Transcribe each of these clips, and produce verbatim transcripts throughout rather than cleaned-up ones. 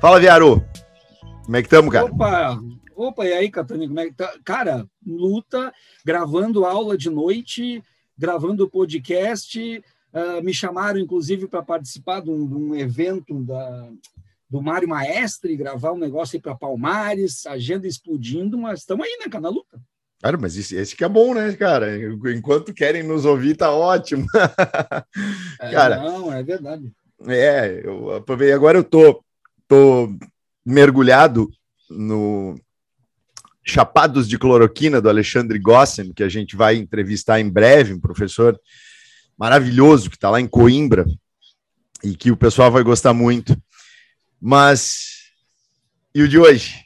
Fala, Viaro. Como é que estamos, cara? Opa, opa, e aí, Catani, como é que tá? Cara, luta, gravando aula de noite, gravando podcast, uh, me chamaram, inclusive, para participar de um, de um evento da, do Mário Maestre, gravar um negócio aí para Palmares, agenda explodindo, mas estamos aí, né, cara, na luta. Cara, mas esse, esse que é bom, né, cara? Enquanto querem nos ouvir, tá ótimo. É, cara, não, é verdade. É, eu aproveitei. Agora eu tô, tô mergulhado no Chapados de Cloroquina, do Alexandre Gossen, que a gente vai entrevistar em breve, um professor maravilhoso que está lá em Coimbra e que o pessoal vai gostar muito. Mas, e o de hoje?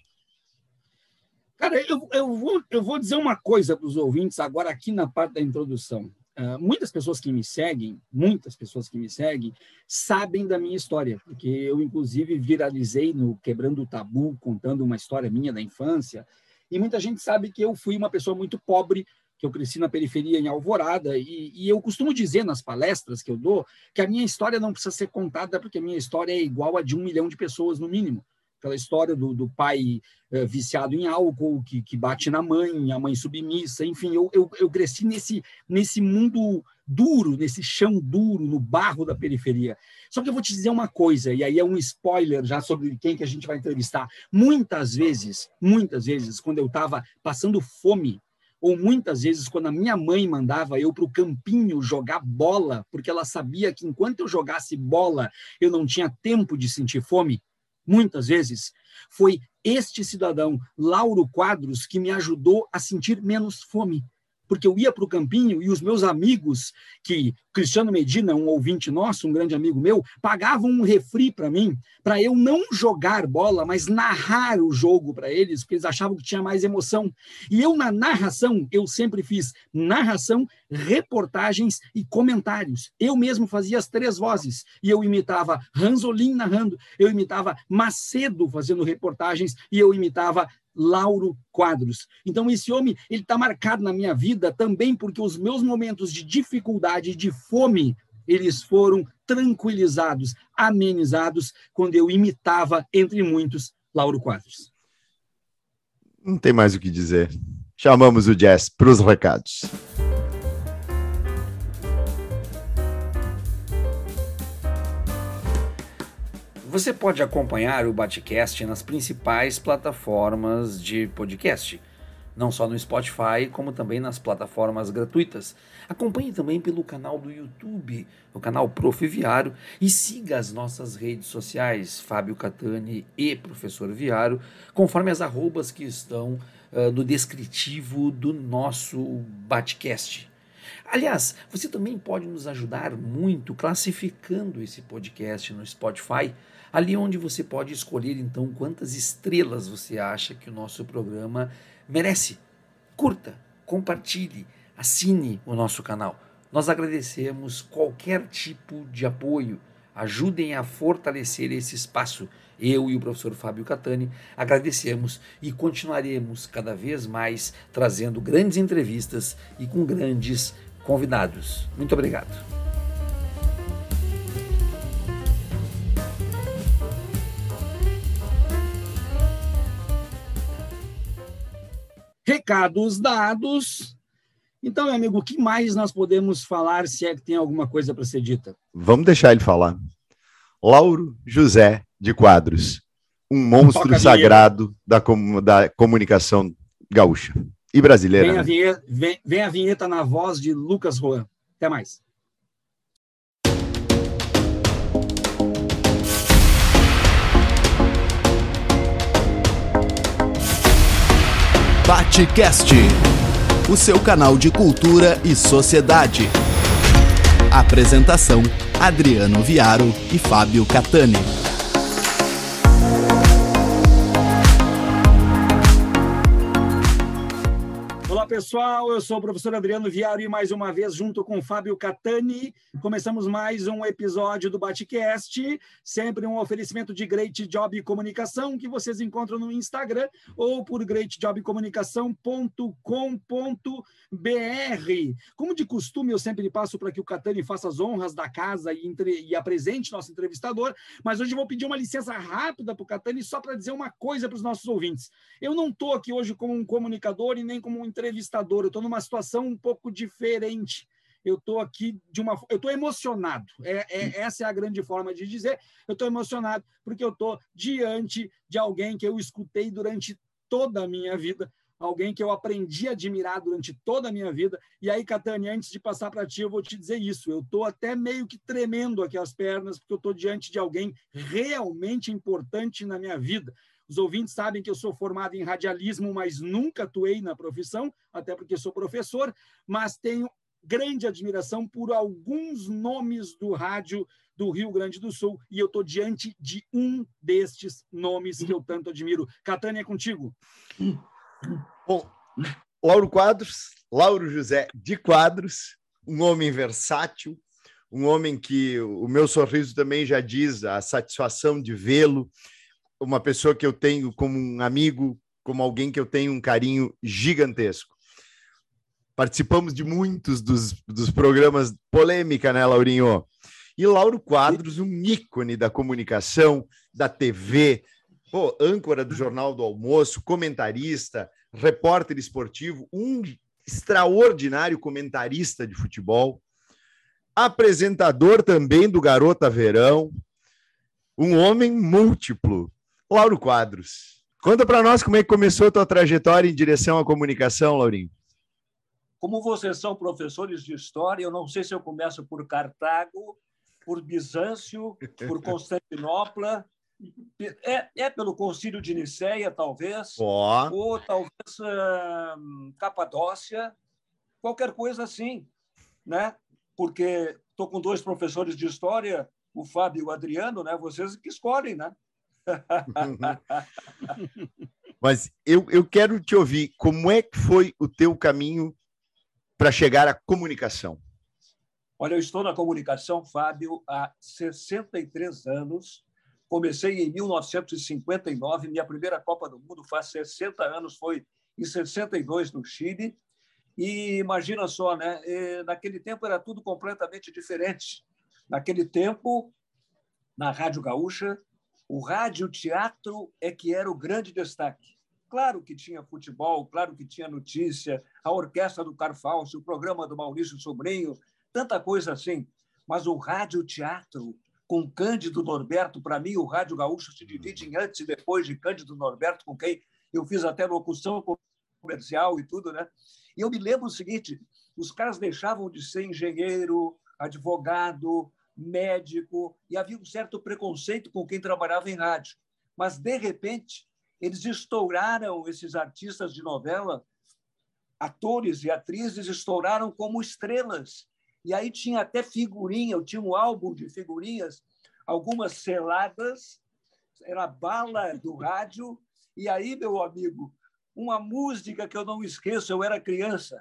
Cara, eu, eu, vou, eu vou dizer uma coisa para os ouvintes agora aqui na parte da introdução. Uh, muitas pessoas que me seguem, muitas pessoas que me seguem, sabem da minha história, porque eu, inclusive, viralizei no Quebrando o Tabu, contando uma história minha da infância, e muita gente sabe que eu fui uma pessoa muito pobre, que eu cresci na periferia em Alvorada, e, e eu costumo dizer nas palestras que eu dou que a minha história não precisa ser contada, porque a minha história é igual a de um milhão de pessoas, no mínimo. Aquela história do, do pai uh, viciado em álcool, que, que bate na mãe, a mãe submissa, enfim, eu, eu, eu cresci nesse, nesse mundo duro, nesse chão duro, no barro da periferia. Só que eu vou te dizer uma coisa, e aí é um spoiler já sobre quem que a gente vai entrevistar. Muitas vezes, muitas vezes, quando eu estava passando fome, ou muitas vezes quando a minha mãe mandava eu para o campinho jogar bola, porque ela sabia que enquanto eu jogasse bola, eu não tinha tempo de sentir fome, muitas vezes, foi este cidadão, Lauro Quadros, que me ajudou a sentir menos fome. Porque eu ia para o campinho e os meus amigos, que Cristiano Medina, um ouvinte nosso, um grande amigo meu, pagavam um refri para mim, para eu não jogar bola, mas narrar o jogo para eles, porque eles achavam que tinha mais emoção. E eu, na narração, eu sempre fiz narração, reportagens e comentários. Eu mesmo fazia as três vozes. E eu imitava Ranzolin narrando, eu imitava Macedo fazendo reportagens e eu imitava Lauro Quadros. Então, esse homem, ele está marcado na minha vida também porque os meus momentos de dificuldade, de fome, eles foram tranquilizados, amenizados, quando eu imitava, entre muitos, Lauro Quadros. Não tem mais o que dizer. Chamamos o Jazz para os recados. Você pode acompanhar o Batcast nas principais plataformas de podcast, não só no Spotify, como também nas plataformas gratuitas. Acompanhe também pelo canal do YouTube, o canal Prof Viaro, e siga as nossas redes sociais, Fábio Catani e Professor Viaro, conforme as arrobas que estão uh, no descritivo do nosso Batcast. Aliás, você também pode nos ajudar muito classificando esse podcast no Spotify, ali onde você pode escolher então quantas estrelas você acha que o nosso programa merece. Curta, compartilhe, assine o nosso canal. Nós agradecemos qualquer tipo de apoio. Ajudem a fortalecer esse espaço. Eu e o professor Fábio Catani agradecemos e continuaremos cada vez mais trazendo grandes entrevistas e com grandes convidados. Muito obrigado. Recados dados. Então, meu amigo, o que mais nós podemos falar, se é que tem alguma coisa para ser dita? Vamos deixar ele falar. Lauro José de Quadros, um monstro sagrado da, com, da comunicação gaúcha e brasileira. Vem, né? a vinheta, vem, vem a vinheta na voz de Lucas Roan. Até mais. Batcast, o seu canal de cultura e sociedade. Apresentação: Adriano Viaro e Fábio Catani. Olá, pessoal, eu sou o professor Adriano Viário e mais uma vez, junto com Fábio Catani, começamos mais um episódio do BateCast, sempre um oferecimento de Great Job Comunicação, que vocês encontram no Instagram ou por great job comunicação ponto com ponto b r. Como de costume, eu sempre passo para que o Catani faça as honras da casa e, entre... e apresente nosso entrevistador, mas hoje eu vou pedir uma licença rápida para o Catani só para dizer uma coisa para os nossos ouvintes. Eu não estou aqui hoje como um comunicador e nem como um entrevistador, eu estou numa situação um pouco diferente. Eu estou aqui de uma... Eu estou emocionado. É, é, essa é a grande forma de dizer. Eu estou emocionado porque eu estou diante de alguém que eu escutei durante toda a minha vida, alguém que eu aprendi a admirar durante toda a minha vida. E aí, Catani, antes de passar para ti, eu vou te dizer isso. Eu estou até meio que tremendo aqui as pernas, porque eu estou diante de alguém realmente importante na minha vida. Os ouvintes sabem que eu sou formado em radialismo, mas nunca atuei na profissão, até porque sou professor, mas tenho grande admiração por alguns nomes do rádio do Rio Grande do Sul, e eu estou diante de um destes nomes que eu tanto admiro. Catani, é contigo. Bom, Lauro Quadros, Lauro José de Quadros, um homem versátil, um homem que o meu sorriso também já diz a satisfação de vê-lo, uma pessoa que eu tenho como um amigo, como alguém que eu tenho um carinho gigantesco. Participamos de muitos dos, dos programas polêmica, né, Laurinho? E Lauro Quadros, um ícone da comunicação, da T V, pô, âncora do Jornal do Almoço, comentarista, repórter esportivo, um extraordinário comentarista de futebol, apresentador também do Garota Verão, um homem múltiplo. Lauro Quadros, conta para nós como é que começou a tua trajetória em direção à comunicação, Laurinho. Como vocês são professores de história, eu não sei se eu começo por Cartago, por Bizâncio, por Constantinopla, é, é pelo Concílio de Nicéia, talvez, oh. ou talvez uh, Capadócia, qualquer coisa assim, né? Porque estou com dois professores de história, o Fábio e o Adriano, né? Vocês que escolhem, né? Mas eu, eu quero te ouvir, como é que foi o teu caminho para chegar à comunicação? Olha, eu estou na comunicação, Fábio, há sessenta e três anos. Comecei em mil novecentos e cinquenta e nove, minha primeira Copa do Mundo faz sessenta anos, foi em sessenta e dois no Chile. E imagina só, né? Naquele tempo era tudo completamente diferente. Naquele tempo, na Rádio Gaúcha, o rádio-teatro é que era o grande destaque. Claro que tinha futebol, claro que tinha notícia, a orquestra do Carfaucio, o programa do Maurício Sobrinho, tanta coisa assim. Mas o rádio-teatro, com Cândido Norberto, para mim, o Rádio Gaúcho se divide em antes e depois de Cândido Norberto, com quem eu fiz até locução comercial e tudo, né? E eu me lembro o seguinte, os caras deixavam de ser engenheiro, advogado, médico, e havia um certo preconceito com quem trabalhava em rádio. Mas, de repente, eles estouraram, esses artistas de novela, atores e atrizes estouraram como estrelas. E aí tinha até figurinha, eu tinha um álbum de figurinhas, algumas seladas, era bala do rádio. E aí, meu amigo, uma música que eu não esqueço, eu era criança.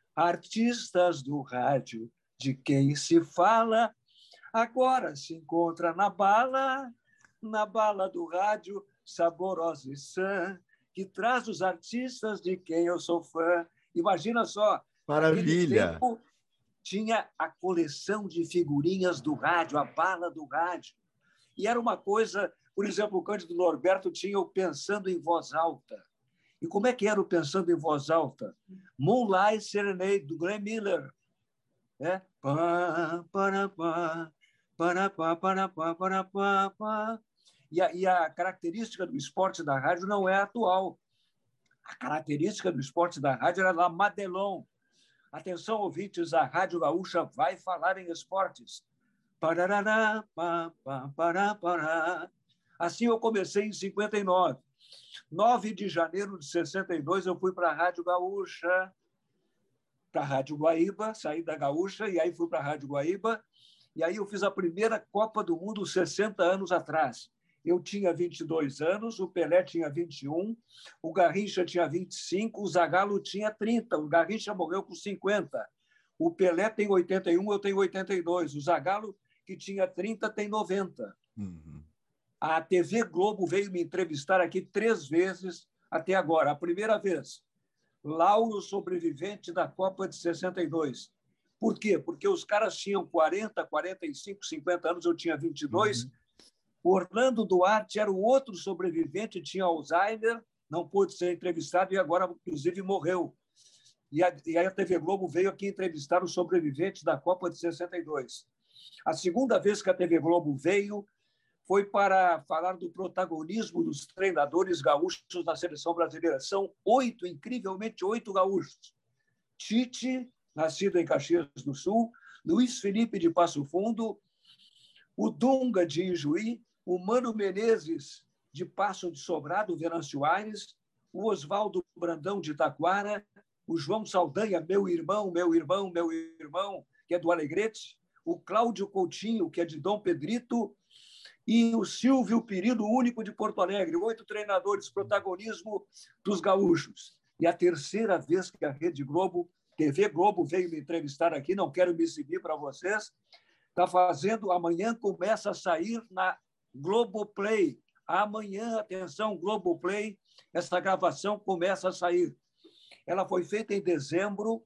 Artistas do rádio, de quem se fala, agora se encontra na bala, na bala do rádio, saborosa e sã, que traz os artistas de quem eu sou fã. Imagina só. Maravilha! Tempo, tinha a coleção de figurinhas do rádio, a bala do rádio. E era uma coisa... Por exemplo, o Cândido Norberto tinha o Pensando em Voz Alta. E como é que era o Pensando em Voz Alta? Moonlight Serenade, do Glenn Miller. É? Pá, para, pá, para, pá, para, pá, para, pá, pá. E a, e a característica do esporte da rádio não é atual. A característica do esporte da rádio era lá Madelon. Atenção, ouvintes, a Rádio Gaúcha vai falar em esportes. Parará, pá, pá, pará, pará. Assim eu comecei em cinquenta e nove. nove de janeiro de sessenta e dois, eu fui para a Rádio Gaúcha, para a Rádio Guaíba, saí da Gaúcha e aí fui para a Rádio Guaíba. E aí eu fiz a primeira Copa do Mundo sessenta anos atrás. eu tinha vinte e dois anos, o Pelé tinha vinte e um, o Garrincha tinha vinte e cinco, o Zagallo tinha trinta, o Garrincha morreu com cinquenta. O Pelé tem oitenta e um, eu tenho oitenta e dois. O Zagallo, que tinha trinta, tem noventa. Uhum. A T V Globo veio me entrevistar aqui três vezes até agora. A primeira vez, Lauro, sobrevivente da Copa de sessenta e dois. Por quê? Porque os caras tinham quarenta, quarenta e cinco, cinquenta anos, eu tinha vinte e dois. Uhum. O Orlando Duarte era o outro sobrevivente, tinha Alzheimer, não pôde ser entrevistado e agora, inclusive, morreu. E a, e a T V Globo veio aqui entrevistar os sobreviventes da Copa de sessenta e dois. A segunda vez que a T V Globo veio foi para falar do protagonismo dos treinadores gaúchos na seleção brasileira. São oito, incrivelmente oito gaúchos. Tite, nascido em Caxias do Sul, Luiz Felipe de Passo Fundo, o Dunga de Ijuí, o Mano Menezes de Passo de Sobrado, Venâncio Aires, o Oswaldo Brandão de Taquara, o João Saldanha, meu irmão, meu irmão, meu irmão, que é do Alegrete, o Cláudio Coutinho, que é de Dom Pedrito, e o Silvio Pirido, único de Porto Alegre. Oito treinadores, protagonismo dos gaúchos. E a terceira vez que a Rede Globo, T V Globo, veio me entrevistar aqui, não quero me exibir para vocês, está fazendo, amanhã começa a sair na Globoplay. Amanhã, atenção, Globoplay, essa gravação começa a sair. Ela foi feita em dezembro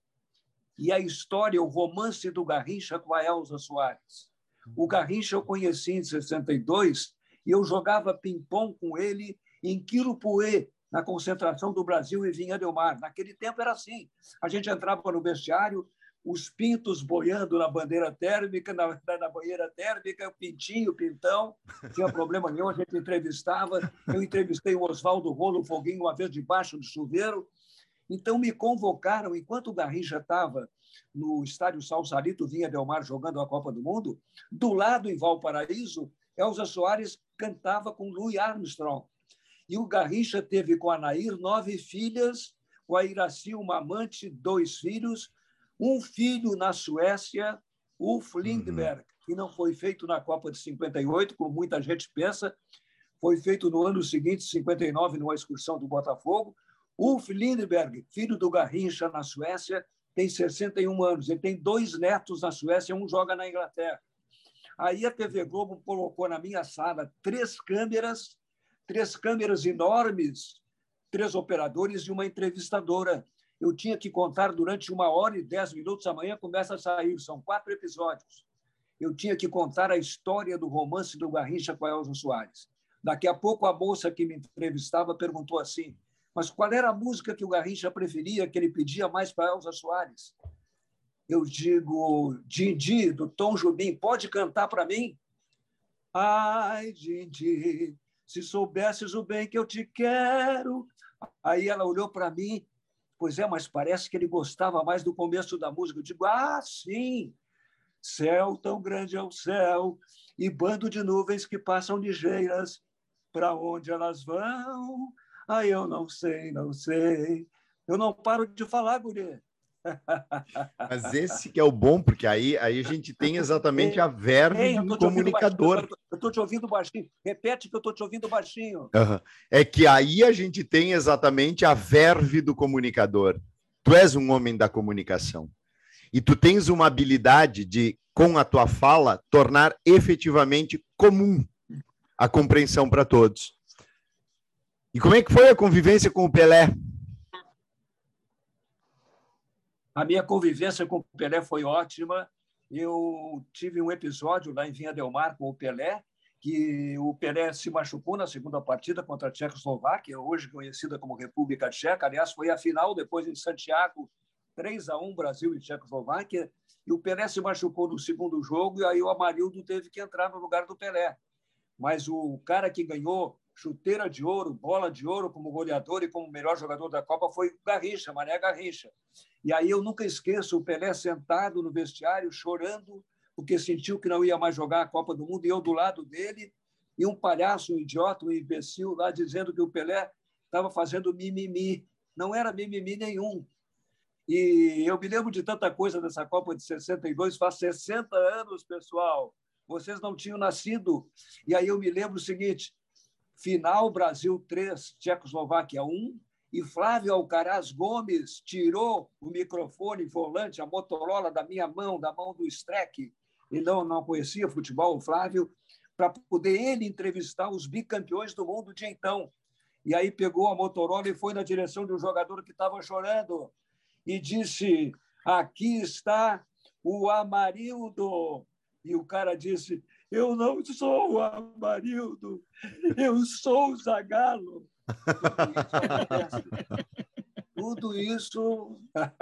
e a história, o romance do Garrincha com a Elza Soares. O Garrincha eu conheci em sessenta e dois e eu jogava ping-pong com ele em Quirupuê, na concentração do Brasil em Vinha del Mar. Naquele tempo era assim. A gente entrava no vestiário, os pintos boiando na bandeira térmica, na, na banheira térmica, o pintinho, o pintão, não tinha problema nenhum, a gente entrevistava. Eu entrevistei o Oswaldo Rolo Foguinho uma vez debaixo do chuveiro. Então, me convocaram, enquanto o Garrincha estava no estádio Salsalito, Vinha del Mar, jogando a Copa do Mundo, do lado, em Valparaíso, Elza Soares cantava com Louis Armstrong. E o Garrincha teve com a Nair nove filhas, com a Iraci uma amante, dois filhos, um filho na Suécia, Ulf Lindberg, uhum. que não foi feito na Copa de cinquenta e oito, como muita gente pensa, foi feito no ano seguinte, cinquenta e nove, numa excursão do Botafogo. Ulf Lindberg, filho do Garrincha na Suécia, tem sessenta e um anos. Ele tem dois netos na Suécia, um joga na Inglaterra. Aí a T V Globo colocou na minha sala três câmeras, três câmeras enormes, três operadores e uma entrevistadora. Eu tinha que contar durante uma hora e dez minutos, amanhã começa a sair, são quatro episódios. Eu tinha que contar a história do romance do Garrincha com a Elza Soares. Daqui a pouco, a moça que me entrevistava perguntou assim, mas qual era a música que o Garrincha preferia, que ele pedia mais para a Elza Soares? Eu digo, Dindi, do Tom Jobim, pode cantar para mim? Ai, Dindi, se soubesses o bem que eu te quero. Aí ela olhou para mim, pois é, mas parece que ele gostava mais do começo da música. Eu digo, ah, sim, céu tão grande é o céu, e bando de nuvens que passam ligeiras, para onde elas vão? Ah, eu não sei, não sei. Eu não paro de falar, guri. Mas esse que é o bom, porque aí, aí a gente tem exatamente a verve ei, do comunicador. Eu estou te ouvindo baixinho. Repete que eu estou te ouvindo baixinho. Uhum. É que aí a gente tem exatamente a verve do comunicador. Tu és um homem da comunicação. E tu tens uma habilidade de, com a tua fala, tornar efetivamente comum a compreensão para todos. E como é que foi a convivência com o Pelé? A minha convivência com o Pelé foi ótima. Eu tive um episódio lá em Vinha del Mar com o Pelé, que o Pelé se machucou na segunda partida contra a Tchecoslováquia, hoje conhecida como República Tcheca. Aliás, foi a final, depois em Santiago, três a um, Brasil e Tchecoslováquia. E o Pelé se machucou no segundo jogo, e aí o Amarildo teve que entrar no lugar do Pelé. Mas o cara que ganhou chuteira de ouro, bola de ouro como goleador e como melhor jogador da Copa foi o Garrincha, Mané Garrincha. E aí eu nunca esqueço o Pelé sentado no vestiário, chorando, porque sentiu que não ia mais jogar a Copa do Mundo, e eu do lado dele, e um palhaço, um idiota, um imbecil lá dizendo que o Pelé estava fazendo mimimi. Não era mimimi nenhum. E eu me lembro de tanta coisa dessa Copa de sessenta e dois, faz sessenta anos, pessoal. vocês não tinham nascido. E aí eu me lembro o seguinte, final Brasil três, Tchecoslováquia um, e Flávio Alcaraz Gomes tirou o microfone volante, a Motorola, da minha mão, da mão do Streck, e não, não conhecia futebol, o Flávio, para poder ele entrevistar os bicampeões do mundo de então. E aí pegou a Motorola e foi na direção de um jogador que estava chorando e disse, aqui está o Amarildo. E o cara disse, eu não sou o Amarildo, eu sou o Zagallo. Tudo isso...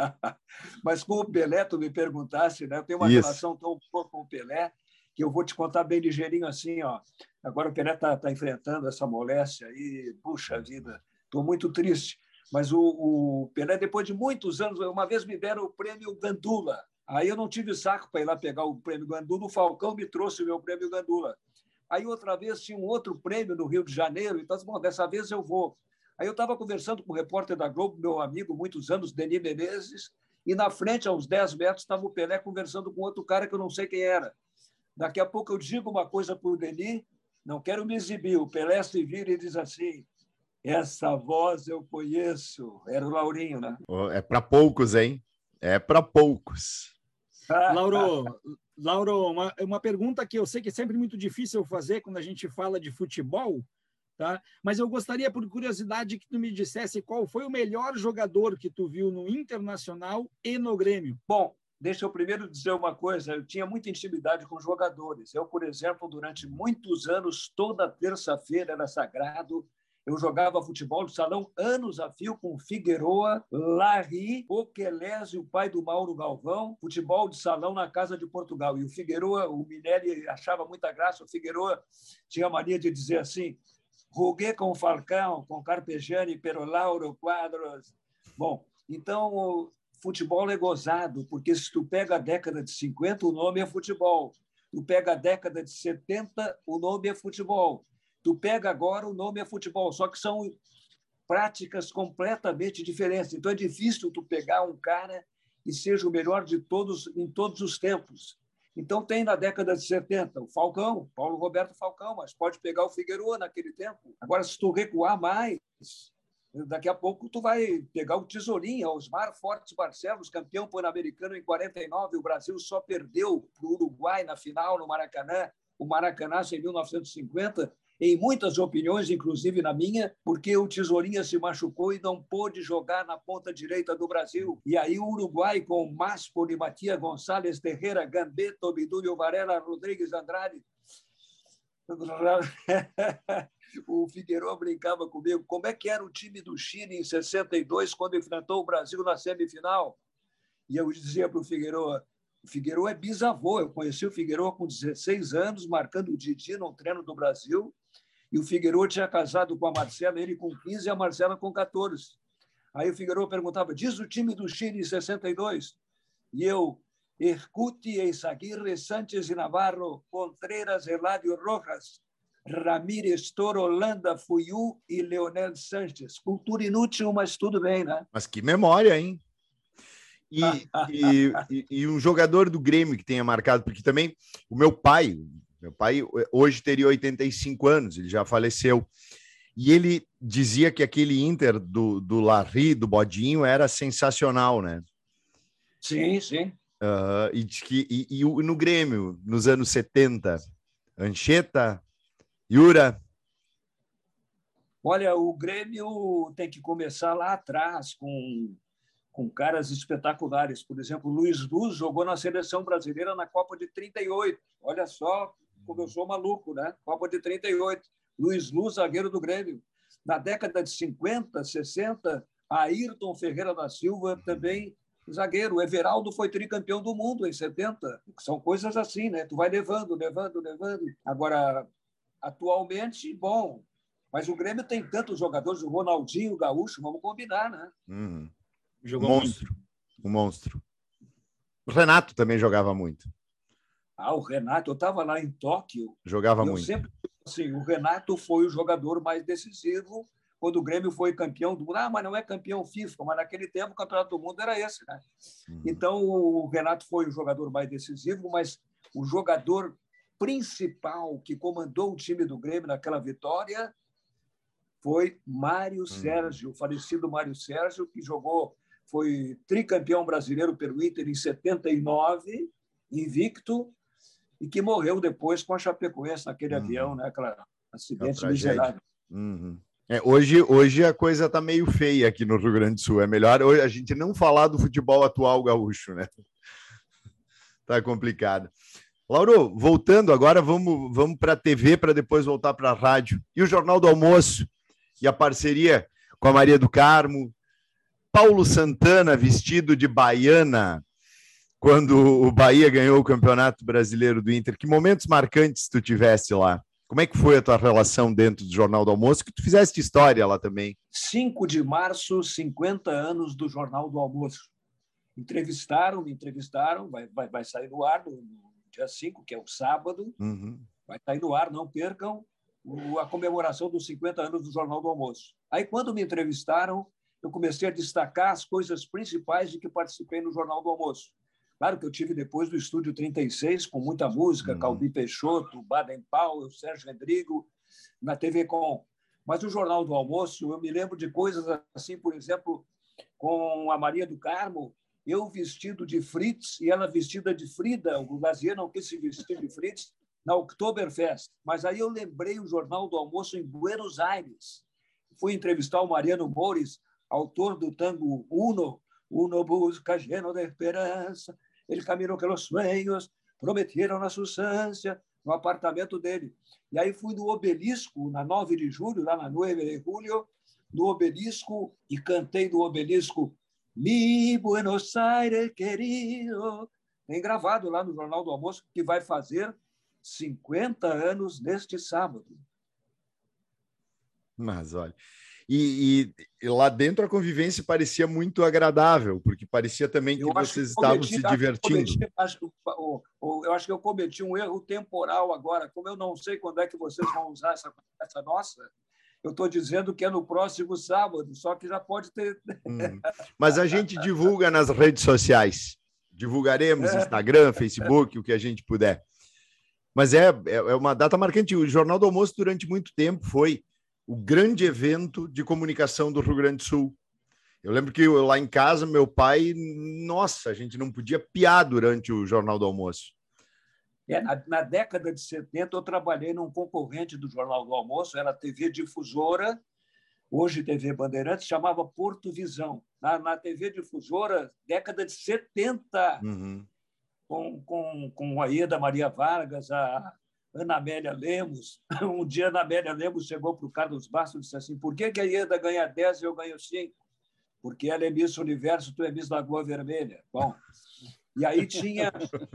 Mas com o Pelé, tu me perguntasse, né? Eu tenho uma isso. relação tão boa com o Pelé, que eu vou te contar bem ligeirinho assim, ó. Agora o Pelé está tá enfrentando essa moléstia aí, puxa vida, estou muito triste. Mas o, o Pelé, depois de muitos anos, uma vez me deram o prêmio Gandula. Aí eu não tive saco para ir lá pegar o prêmio Gandula, o Falcão me trouxe o meu prêmio Gandula. Aí outra vez tinha um outro prêmio no Rio de Janeiro, então, bom, dessa vez eu vou. Aí eu estava conversando com o repórter da Globo, meu amigo, muitos anos, Denis Menezes, e na frente, a uns dez metros, estava o Pelé conversando com outro cara que eu não sei quem era. Daqui a pouco eu digo uma coisa para o Denis, não quero me exibir, o Pelé se vira e diz assim, essa voz eu conheço. Era o Laurinho, né? É para poucos, hein? É para poucos. Lauro, Lauro uma, uma pergunta que eu sei que é sempre muito difícil fazer quando a gente fala de futebol, tá? Mas eu gostaria, por curiosidade, que tu me dissesse qual foi o melhor jogador que tu viu no Internacional e no Grêmio. Bom, deixa eu primeiro dizer uma coisa. Eu tinha muita intimidade com jogadores. Eu, por exemplo, durante muitos anos, toda terça-feira era sagrado. Eu jogava futebol de salão anos a fio com Figueroa, Larry, Oquelés e o pai do Mauro Galvão, futebol de salão na Casa de Portugal. E o Figueroa, o Minelli achava muita graça, o Figueroa tinha a mania de dizer assim, joguei com Falcão, com Carpegiani, Perolauro, Quadros. Bom, então o futebol é gozado, porque se tu pega a década de cinquenta, o nome é futebol. Tu pega a década de setenta, o nome é futebol. Tu pega agora, o nome é futebol, só que são práticas completamente diferentes. Então, é difícil tu pegar um cara e seja o melhor de todos em todos os tempos. Então, tem na década de setenta o Falcão, Paulo Roberto Falcão, mas pode pegar o Figueroa naquele tempo. Agora, se tu recuar mais, daqui a pouco tu vai pegar o Tesourinha, Osmar Fortes Barcelos, campeão pan-americano em quarenta e nove. O Brasil só perdeu para o Uruguai na final no Maracanã. O Maracanã em mil novecentos e cinquenta, em muitas opiniões, inclusive na minha, porque o Tesourinha se machucou e não pôde jogar na ponta direita do Brasil. E aí o Uruguai, com Máspoli, Matias Gonçalves, Terreira, Gambetta, Bidúlio Varela, Rodrigues Andrade. O Figueroa brincava comigo. Como é que era o time do Chile em sessenta e dois, quando enfrentou o Brasil na semifinal? E eu dizia para o Figueroa, o Figueroa é bisavô. Eu conheci o Figueroa com dezesseis anos, marcando o Didi no treino do Brasil. E o Figueroa tinha casado com a Marcela, ele com quinze e a Marcela com quatorze. Aí o Figueroa perguntava, diz o time do Chile em sessenta e dois? E eu, Ercuti, Eizaguirre, Sánchez e Navarro, Contreras, Eladio Rojas, Ramírez, Toro, Holanda, Fuiu e Leonel Sánchez. Cultura inútil, mas tudo bem, né? Mas que memória, hein? E, e, e, e um jogador do Grêmio que tenha marcado, porque também o meu pai, meu pai hoje teria oitenta e cinco anos, ele já faleceu, e ele dizia que aquele Inter do, do Larry, do Bodinho, era sensacional, né? Sim, sim. Uh, e, que, e, e no Grêmio, nos anos setenta, Anchieta, Yura. Olha, o Grêmio tem que começar lá atrás, com... com caras espetaculares. Por exemplo, Luiz Luz jogou na seleção brasileira na Copa de trinta e oito. Olha só como eu sou maluco, né? Copa de trinta e oito. Luiz Luz, zagueiro do Grêmio. Na década de cinquenta, sessenta, Ayrton Ferreira da Silva também zagueiro. O Everaldo foi tricampeão do mundo em setenta. São coisas assim, né? Tu vai levando, levando, levando. Agora, atualmente, bom, mas o Grêmio tem tantos jogadores, o Ronaldinho, o Gaúcho, vamos combinar, né? Uhum. Jogou um monstro, muito. um monstro. O Renato também jogava muito. Ah, o Renato, eu estava lá em Tóquio. Jogava eu muito. Sempre, assim, o Renato foi o jogador mais decisivo quando o Grêmio foi campeão do mundo. Ah, mas não é campeão FIFA, mas naquele tempo o campeonato do mundo era esse, né? Uhum. Então, o Renato foi o jogador mais decisivo, mas o jogador principal que comandou o time do Grêmio naquela vitória foi Mário Sérgio, o falecido Mário Sérgio, que jogou, foi tricampeão brasileiro pelo Inter em setenta e nove, invicto, e que morreu depois com a Chapecoense naquele uhum. avião, né? Aquele acidente miserável. Uhum. É, hoje, hoje a coisa está meio feia aqui no Rio Grande do Sul. É melhor hoje a gente não falar do futebol atual gaúcho, né? Tá complicado. Lauro, voltando agora, vamos, vamos para a T V para depois voltar para a rádio. E o Jornal do Almoço e a parceria com a Maria do Carmo, Paulo Santana vestido de baiana quando o Bahia ganhou o Campeonato Brasileiro do Inter. Que momentos marcantes tu tiveste lá? Como é que foi a tua relação dentro do Jornal do Almoço? Que tu fizeste história lá também. cinco de março, cinquenta anos do Jornal do Almoço. Entrevistaram, me entrevistaram, vai, vai, vai sair no ar no, no dia cinco, que é o sábado. Uhum. Vai sair no ar, não percam, o, a comemoração dos cinquenta anos do Jornal do Almoço. Aí, quando me entrevistaram, eu comecei a destacar as coisas principais de que participei no Jornal do Almoço. Claro que eu tive depois do Estúdio trinta e seis, com muita música, uhum. Calbi Peixoto, Baden Powell, Sérgio Rodrigo, na T V Com. Mas o Jornal do Almoço, eu me lembro de coisas assim, por exemplo, com a Maria do Carmo, eu vestido de Fritz e ela vestida de Frida. O Lazier não quis se vestir de Fritz na Oktoberfest. Mas aí eu lembrei o Jornal do Almoço em Buenos Aires. Fui entrevistar o Mariano Mores, autor do tango Uno, Uno busca lleno de esperança, ele caminhou pelos sonhos, prometeram na substância, no apartamento dele. E aí fui no Obelisco, na nove de julho, lá na nove de julho, no Obelisco, e cantei no Obelisco Mi Buenos Aires querido. Tem gravado lá no Jornal do Almoço, que vai fazer cinquenta anos neste sábado. Mas, olha... E, e, e lá dentro a convivência parecia muito agradável, porque parecia também que eu vocês que estavam cometi, se divertindo. Acho cometi, acho, eu acho que eu cometi um erro temporal agora. Como eu não sei quando é que vocês vão usar essa conversa nossa, eu estou dizendo que é no próximo sábado, só que já pode ter... Hum. Mas a gente divulga nas redes sociais. Divulgaremos Instagram, Facebook, o que a gente puder. Mas é, é uma data marcante. O Jornal do Almoço, durante muito tempo, foi o grande evento de comunicação do Rio Grande do Sul. Eu lembro que eu, lá em casa, meu pai, nossa, a gente não podia piar durante o Jornal do Almoço. É, na, na década de setenta, eu trabalhei num concorrente do Jornal do Almoço, era a T V Difusora, hoje T V Bandeirantes, chamava Porto Visão. Na, na T V Difusora, década de setenta, uhum. com, com, com a Ieda Maria Vargas, a Ana Amélia Lemos. Um dia, a Ana Amélia Lemos chegou para o Carlos Bastos e disse assim: por que, que a Ieda ganha dez e eu ganho cinco? Porque ela é Miss Universo, tu é Miss Lagoa Vermelha. Bom, e aí tinha,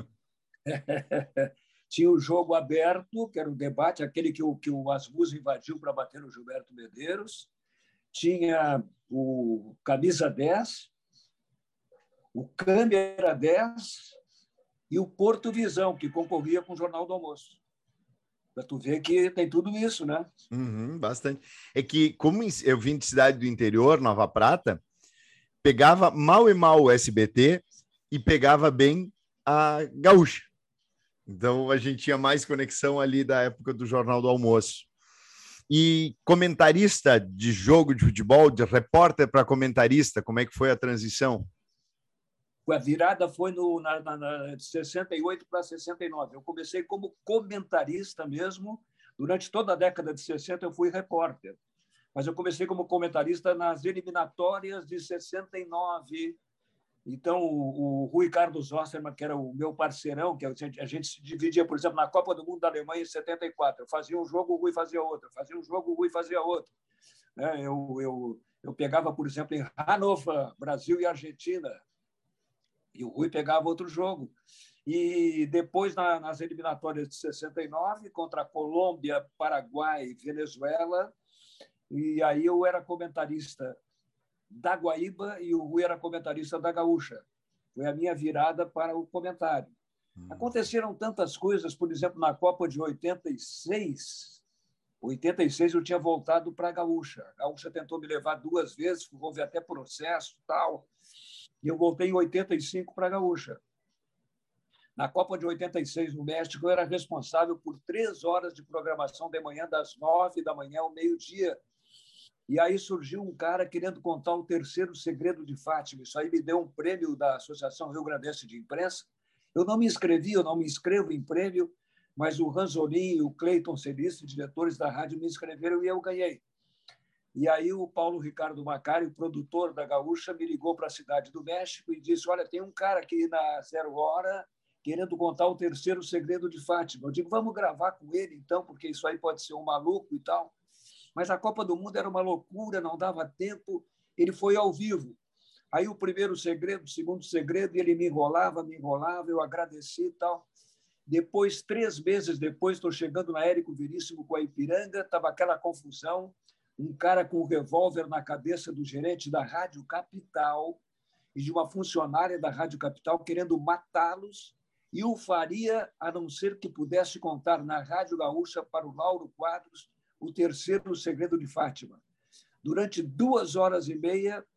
tinha o jogo aberto, que era um debate, aquele que o, que o Asmus invadiu para bater no Gilberto Medeiros. Tinha o Camisa dez, o Câmera dez e o Porto Visão, que concorria com o Jornal do Almoço. Para tu ver que tem tudo isso, né? Uhum, bastante. É que, como eu vim de cidade do interior, Nova Prata, pegava mal e mal o S B T e pegava bem a Gaúcha. Então, a gente tinha mais conexão ali da época do Jornal do Almoço. E comentarista de jogo de futebol, de repórter para comentarista, como é que foi a transição? A virada foi no, na, na, na, de sessenta e oito para sessenta e nove. Eu comecei como comentarista mesmo. Durante toda a década de sessenta, eu fui repórter. Mas eu comecei como comentarista nas eliminatórias de sessenta e nove. Então, o, o Rui Carlos Osterman, que era o meu parceirão, que a gente, a gente se dividia, por exemplo, na Copa do Mundo da Alemanha em setenta e quatro. Eu fazia um jogo, o Rui fazia outro. Eu fazia um jogo, o Rui fazia outro. Eu, eu, eu pegava, por exemplo, em Hannover, Brasil e Argentina, e o Rui pegava outro jogo. E depois, na, nas eliminatórias de sessenta e nove, contra a Colômbia, Paraguai e Venezuela, e aí eu era comentarista da Guaíba e o Rui era comentarista da Gaúcha. Foi a minha virada para o comentário. Hum. Aconteceram tantas coisas, por exemplo, na Copa de oitenta e seis, oitenta e seis eu tinha voltado para a Gaúcha. A Gaúcha tentou me levar duas vezes, houve até processo e tal. E eu voltei em oitenta e cinco para a Gaúcha. Na Copa de oitenta e seis, no México, eu era responsável por três horas de programação de manhã, das nove da manhã ao meio-dia. E aí surgiu um cara querendo contar o terceiro segredo de Fátima. Isso aí me deu um prêmio da Associação Rio Grandense de Imprensa. Eu não me inscrevi, eu não me inscrevo em prêmio, mas o Ranzolin e o Cleiton Celis, diretores da rádio, me inscreveram e eu ganhei. E aí o Paulo Ricardo Macari, o produtor da Gaúcha, me ligou para a cidade do México e disse, olha, tem um cara aqui na Zero Hora querendo contar o terceiro segredo de Fátima. Eu digo, vamos gravar com ele, então, porque isso aí pode ser um maluco e tal. Mas a Copa do Mundo era uma loucura, não dava tempo. Ele foi ao vivo. Aí o primeiro segredo, o segundo segredo, ele me enrolava, me enrolava, eu agradeci e tal. Depois, três meses depois, estou chegando na Érico Veríssimo com a Ipiranga, estava aquela confusão, um cara com um revólver na cabeça do gerente da Rádio Capital e de uma funcionária da Rádio Capital querendo matá-los, e o faria a não ser que pudesse contar na Rádio Gaúcha para o Lauro Quadros o terceiro segredo de Fátima. Durante duas horas e meia,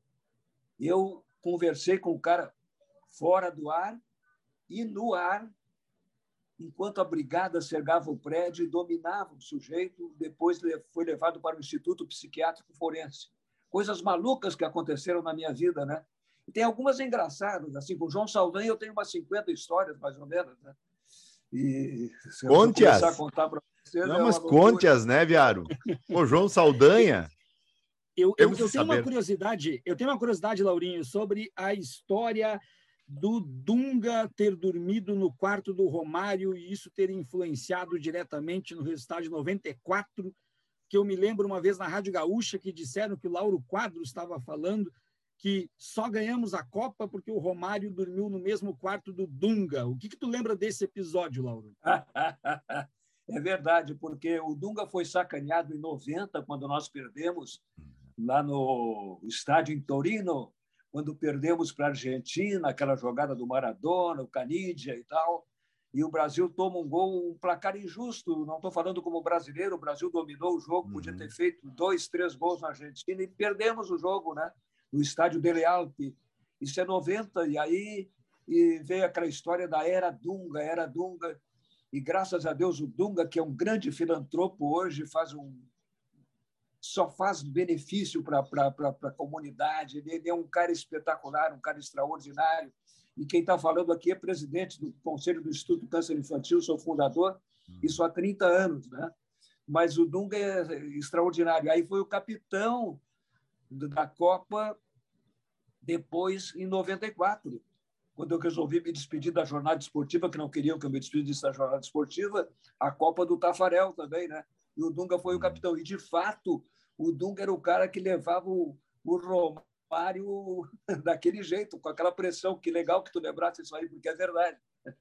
eu conversei com o cara fora do ar e no ar, enquanto a brigada cercava o prédio e dominava o sujeito, depois foi levado para o Instituto Psiquiátrico Forense. Coisas malucas que aconteceram na minha vida, né? E tem algumas engraçadas, assim, com o João Saldanha eu tenho umas cinquenta histórias, mais ou menos, né? E se eu Conte-as. começar a contar para vocês... Não, é mas loucura. conte-as, né, Viaro? O João Saldanha... Eu, eu, eu tenho saber. uma curiosidade, eu tenho uma curiosidade, Laurinho, sobre a história do Dunga ter dormido no quarto do Romário e isso ter influenciado diretamente no resultado de noventa e quatro, que eu me lembro uma vez na Rádio Gaúcha que disseram que o Lauro Quadros estava falando que só ganhamos a Copa porque o Romário dormiu no mesmo quarto do Dunga. O que, que tu lembra desse episódio, Lauro? É verdade, porque o Dunga foi sacaneado em noventa, quando nós perdemos lá no estádio em Torino, quando perdemos para a Argentina, aquela jogada do Maradona, o Canidia e tal, e o Brasil toma um gol, um placar injusto. Não estou falando como brasileiro, o Brasil dominou o jogo, podia ter feito dois, três gols na Argentina e perdemos o jogo, né? No estádio Dele Alpi. Isso é noventa, e aí e veio aquela história da era Dunga, era Dunga, e graças a Deus o Dunga, que é um grande filantropo hoje, faz um só faz benefício para a comunidade. Ele é um cara espetacular, um cara extraordinário. E quem está falando aqui é presidente do Conselho do Instituto Câncer Infantil, sou fundador, isso há trinta anos, né? Mas o Dunga é extraordinário. Aí foi o capitão da Copa depois, em noventa e quatro, quando eu resolvi me despedir da jornada esportiva, que não queriam que eu me despedisse da jornada esportiva, a Copa do Tafarel também, né? E o Dunga foi o capitão. E, de fato, o Dunga era o cara que levava o, o Romário daquele jeito, com aquela pressão. Que legal que tu lembrasse isso aí, porque é verdade.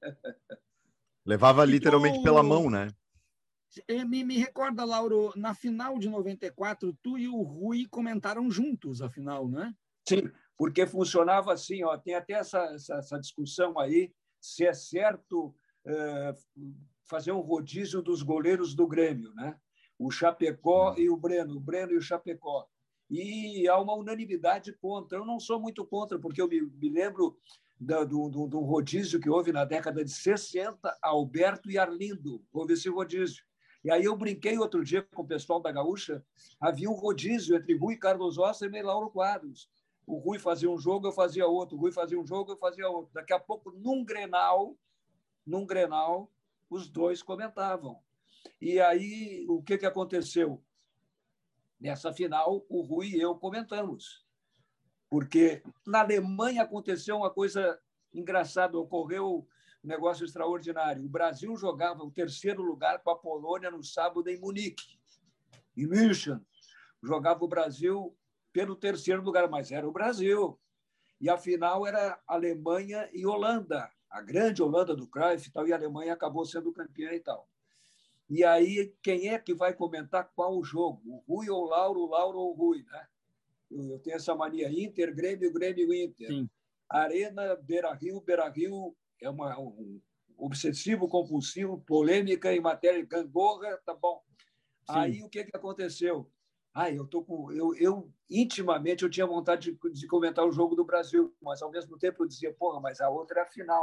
Levava E literalmente tu- pela mão, né? Eh, Me, me recorda, Lauro, na final de noventa e quatro, tu e o Rui comentaram juntos a final, né? Sim, porque funcionava assim, ó, tem até essa, essa, essa discussão aí, se é certo é, fazer um rodízio dos goleiros do Grêmio, né? O Chapecó e o Breno, o Breno e o Chapecó. E há uma unanimidade contra. Eu não sou muito contra, porque eu me, me lembro do, do, do, do rodízio que houve na década de sessenta, Alberto e Arlindo. Houve esse rodízio. E aí eu brinquei outro dia com o pessoal da Gaúcha, havia um rodízio entre Rui Carlos Osterman e Lauro Quadros. O Rui fazia um jogo, eu fazia outro. O Rui fazia um jogo, eu fazia outro. Daqui a pouco, num Grenal, num Grenal, os dois comentavam. E aí, o que, que aconteceu? Nessa final, o Rui e eu comentamos. Porque na Alemanha aconteceu uma coisa engraçada, ocorreu um negócio extraordinário. O Brasil jogava o terceiro lugar com a Polônia no sábado em Munique, em München. Jogava o Brasil pelo terceiro lugar, mas era o Brasil. E a final era Alemanha e Holanda, a grande Holanda do Cruyff e tal, e a Alemanha acabou sendo campeã e tal. E aí, quem é que vai comentar qual o jogo? O Rui ou o Lauro, o Lauro ou o Rui, né? Eu tenho essa mania, Inter, Grêmio, Grêmio, Inter. Sim. Arena, Beira-Rio, Beira-Rio é uma, um obsessivo, compulsivo, polêmica em matéria de gangorra, tá bom. Sim. Aí, o que, que aconteceu? Ah, eu tô com, eu, eu intimamente eu tinha vontade de, de comentar o jogo do Brasil, mas ao mesmo tempo eu dizia, porra, mas a outra é a final.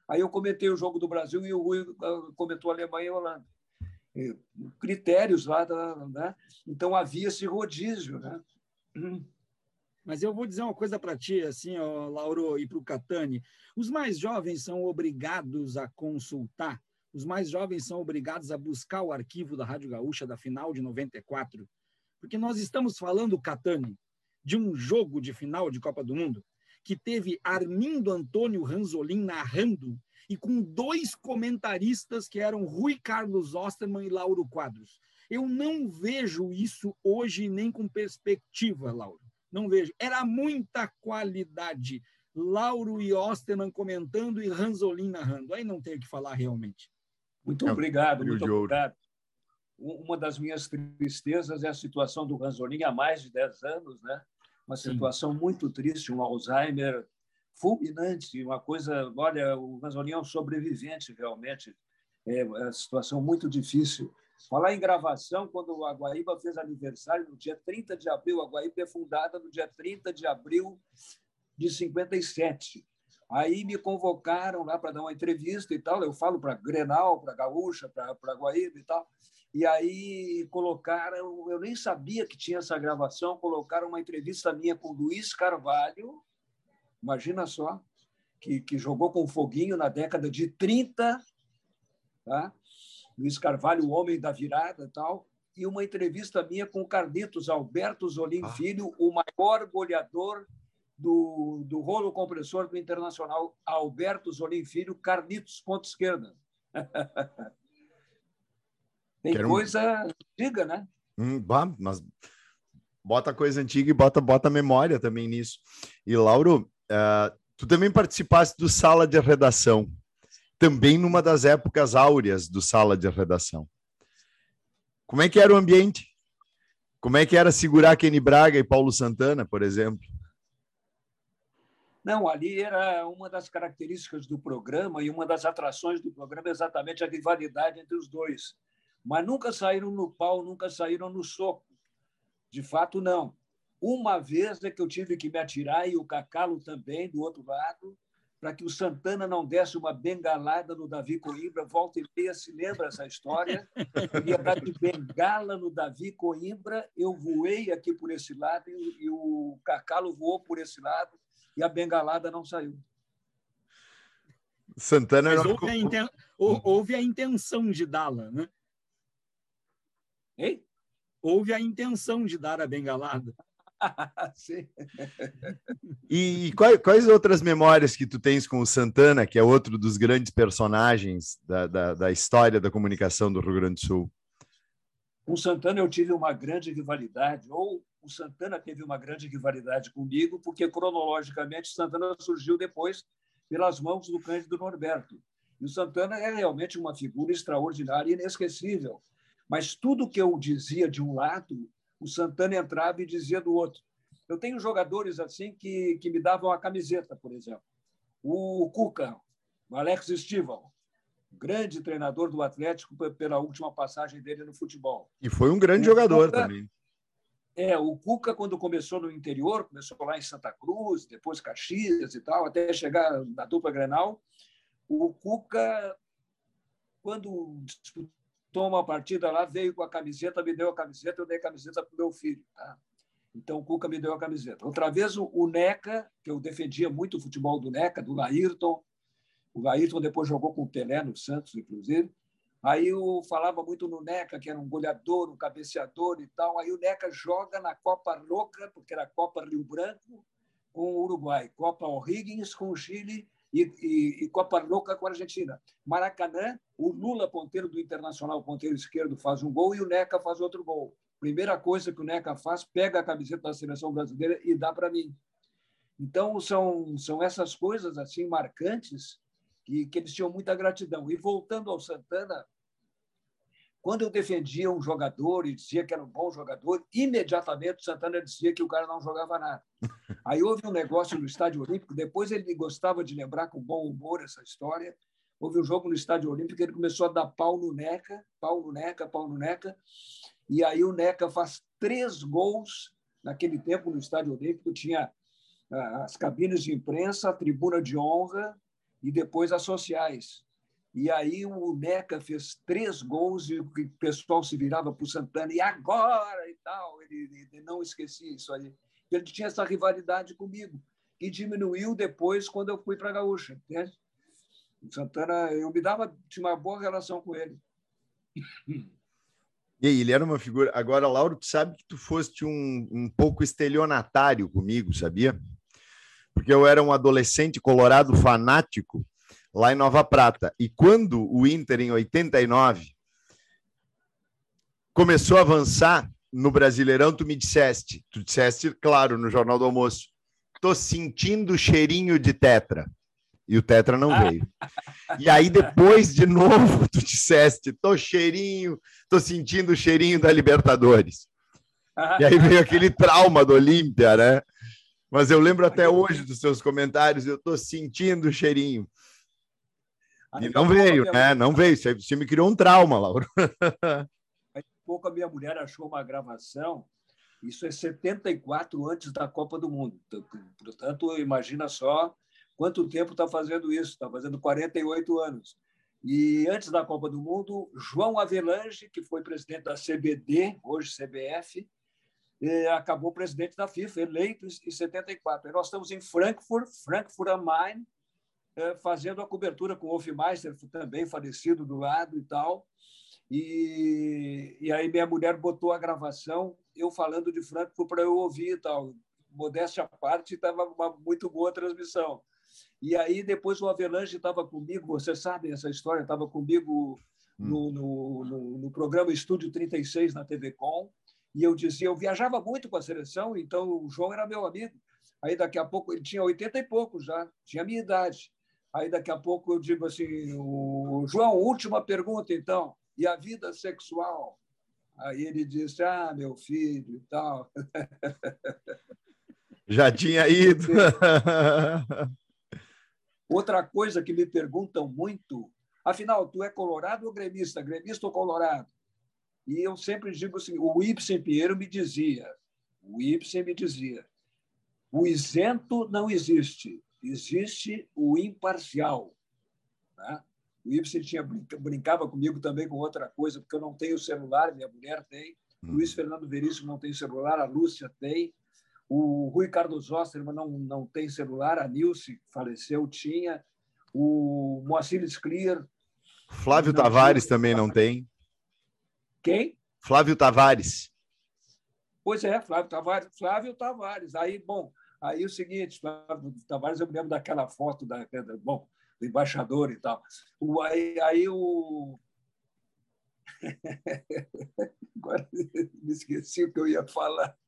Aí eu comentei o jogo do Brasil e o Rui comentou Alemanha e Holanda. Critérios lá, né? Então havia esse rodízio, né? Mas eu vou dizer uma coisa para ti, assim, ó, Lauro, e para o Catani. Os mais jovens são obrigados a consultar, os mais jovens são obrigados a buscar o arquivo da Rádio Gaúcha da final de noventa e quatro, porque nós estamos falando, Catani, de um jogo de final de Copa do Mundo que teve Armindo Antônio Ranzolin narrando e com dois comentaristas que eram Rui Carlos Osterman e Lauro Quadros. Eu não vejo isso hoje nem com perspectiva, Lauro. Não vejo. Era muita qualidade. Lauro e Osterman comentando e Ranzolin narrando. Aí não tenho o que falar realmente. Muito obrigado, muito obrigado. Uma das minhas tristezas é a situação do Ranzolin há mais de dez anos, né? Uma situação Sim. muito triste, um Alzheimer fulminante, uma coisa... Olha, o Ranzolin é um sobrevivente, realmente. É uma situação muito difícil. Falar em gravação, quando a Guaíba fez aniversário, no dia trinta de abril, a Guaíba é fundada no dia trinta de abril de cinquenta e sete. Aí me convocaram lá para dar uma entrevista e tal. Eu falo para Grenal, para Gaúcha, para Guaíba e tal. E aí colocaram, eu nem sabia que tinha essa gravação, colocaram uma entrevista minha com Luiz Carvalho, imagina só, que, que jogou com foguinho na década de trinta, tá? Luiz Carvalho, o homem da virada e tal, e uma entrevista minha com o Carlitos Alberto Zolim ah. Filho, o maior goleador do, do rolo compressor do Internacional, Alberto Zolim Filho, Carlitos, ponta esquerda. Tem Quero... coisa antiga, né? Hum, bah, mas bota coisa antiga e bota, bota memória também nisso. E, Lauro, uh, tu também participaste do Sala de Redação, também numa das épocas áureas do Sala de Redação. Como é que era o ambiente? Como é que era segurar Kenny Braga e Paulo Santana, por exemplo? Não, ali era uma das características do programa e uma das atrações do programa, exatamente a rivalidade entre os dois. Mas nunca saíram no pau, nunca saíram no soco. De fato, não. Uma vez é que eu tive que me atirar, e o Cacalo também, do outro lado, para que o Santana não desse uma bengalada no Davi Coimbra. Volta e meia se lembra essa história. Eu ia dar de bengala no Davi Coimbra, eu voei aqui por esse lado e, e o Cacalo voou por esse lado e a bengalada não saiu. Santana Mas houve, a inten... houve a intenção de dá-la, né? Ei? Houve a intenção de dar a bengalada. Sim. E quais, quais outras memórias que tu tens com o Santana, que é outro dos grandes personagens da, da, da história da comunicação do Rio Grande do Sul? Com o Santana eu tive uma grande rivalidade, ou o Santana teve uma grande rivalidade comigo, porque cronologicamente o Santana surgiu depois pelas mãos do Cândido Norberto. E o Santana é realmente uma figura extraordinária e inesquecível. Mas tudo que eu dizia de um lado, o Santana entrava e dizia do outro. Eu tenho jogadores assim que, que me davam a camiseta, por exemplo. O Cuca, o Alex Stival, grande treinador do Atlético pela última passagem dele no futebol. E foi um grande o jogador Cuca, também. É, o Cuca, quando começou no interior, começou lá em Santa Cruz, depois Caxias e tal, até chegar na dupla Grenal, o Cuca, quando disputou uma partida lá, veio com a camiseta, me deu a camiseta, eu dei a camiseta para o meu filho. Tá? Então, o Cuca me deu a camiseta. Outra vez, o, o Neca, que eu defendia muito o futebol do Neca, do Laírton. O Laírton depois jogou com o Pelé no Santos, inclusive. Aí eu falava muito no Neca, que era um goleador, um cabeceador e tal. Aí o Neca joga na Copa Louca, porque era a Copa Rio Branco, com o Uruguai. Copa O'Higgins com o Chile e, e, e Copa Louca com a Argentina. Maracanã, o Lula, ponteiro do Internacional, ponteiro esquerdo, faz um gol e o Neca faz outro gol. Primeira coisa que o Neca faz, pega a camiseta da seleção brasileira e dá para mim. Então, são, são essas coisas assim marcantes que, que eles tinham muita gratidão. E voltando ao Santana, quando eu defendia um jogador e dizia que era um bom jogador, imediatamente o Santana dizia que o cara não jogava nada. Aí houve um negócio no Estádio Olímpico, depois ele gostava de lembrar com bom humor essa história. Houve um jogo no Estádio Olímpico, ele começou a dar pau no Neca, pau no Neca, pau no Neca, e aí o Neca faz três gols. Naquele tempo, no Estádio Olímpico, tinha as cabines de imprensa, a tribuna de honra e depois as sociais. E aí o Neca fez três gols e o pessoal se virava para o Santana, e agora e tal. Ele, ele não esquecia isso aí. Ele tinha essa rivalidade comigo, que diminuiu depois quando eu fui para a Gaúcha. Né? O Santana, eu me dava, tinha uma boa relação com ele. E aí, ele era uma figura. Agora, Lauro, tu sabe que tu foste um, um pouco estelionatário comigo, sabia? Porque eu era um adolescente colorado fanático lá em Nova Prata. E quando o Inter, em oitenta e nove, começou a avançar no Brasileirão, tu me disseste, tu disseste, claro, no Jornal do Almoço, tô sentindo cheirinho de tetra. E o tetra não veio. E aí, depois, de novo, tu disseste, tô cheirinho, tô sentindo o cheirinho da Libertadores. E aí veio aquele trauma do Olímpia, né? Mas eu lembro até hoje dos seus comentários, eu tô sentindo o cheirinho. E não veio, né? Não veio. Você me criou um trauma, Lauro. Aí, pouco a minha mulher achou uma gravação, isso é setenta e quatro antes da Copa do Mundo. Portanto, imagina só quanto tempo está fazendo isso, está fazendo quarenta e oito anos. E antes da Copa do Mundo, João Avelange, que foi presidente da C B D, hoje C B F, acabou presidente da FIFA, eleito em setenta e quatro. E nós estamos em Frankfurt, Frankfurt am Main, fazendo a cobertura com o Hofmeister, também falecido, do lado e tal. E, e aí minha mulher botou a gravação, eu falando de Frankfurt para eu ouvir e tal. Modéstia à parte, estava uma muito boa transmissão. E aí depois o Avelange estava comigo, você sabe essa história, estava comigo no, no, no, no programa Estúdio trinta e seis na T V Com, e eu dizia, eu viajava muito com a seleção, então o João era meu amigo. Aí daqui a pouco, ele tinha oitenta e poucos já, tinha a minha idade. Aí daqui a pouco eu digo assim, o João, última pergunta então, e a vida sexual? Aí ele disse, ah, meu filho e tal. Já tinha ido. Outra coisa que me perguntam muito, afinal, tu é colorado ou gremista? Gremista ou colorado? E eu sempre digo assim, o Ibsen Pinheiro me dizia, o Ibsen me dizia, o isento não existe, existe o imparcial. Né? O Ibsen tinha, brincava comigo também com outra coisa, porque eu não tenho celular, minha mulher tem, hum. Luiz Fernando Veríssimo não tem celular, a Lúcia tem, o Rui Carlos Osterman não, não tem celular, a Nilce faleceu, tinha, o Moacir Scliar. Flávio Tavares tinha... também não tem. Quem? Flávio Tavares. Pois é, Flávio Tavares. Flávio Tavares. Aí, bom, aí o seguinte, Flávio Tavares, eu me lembro daquela foto da, bom, do embaixador e tal. O, aí, aí o... Agora me esqueci o que eu ia falar.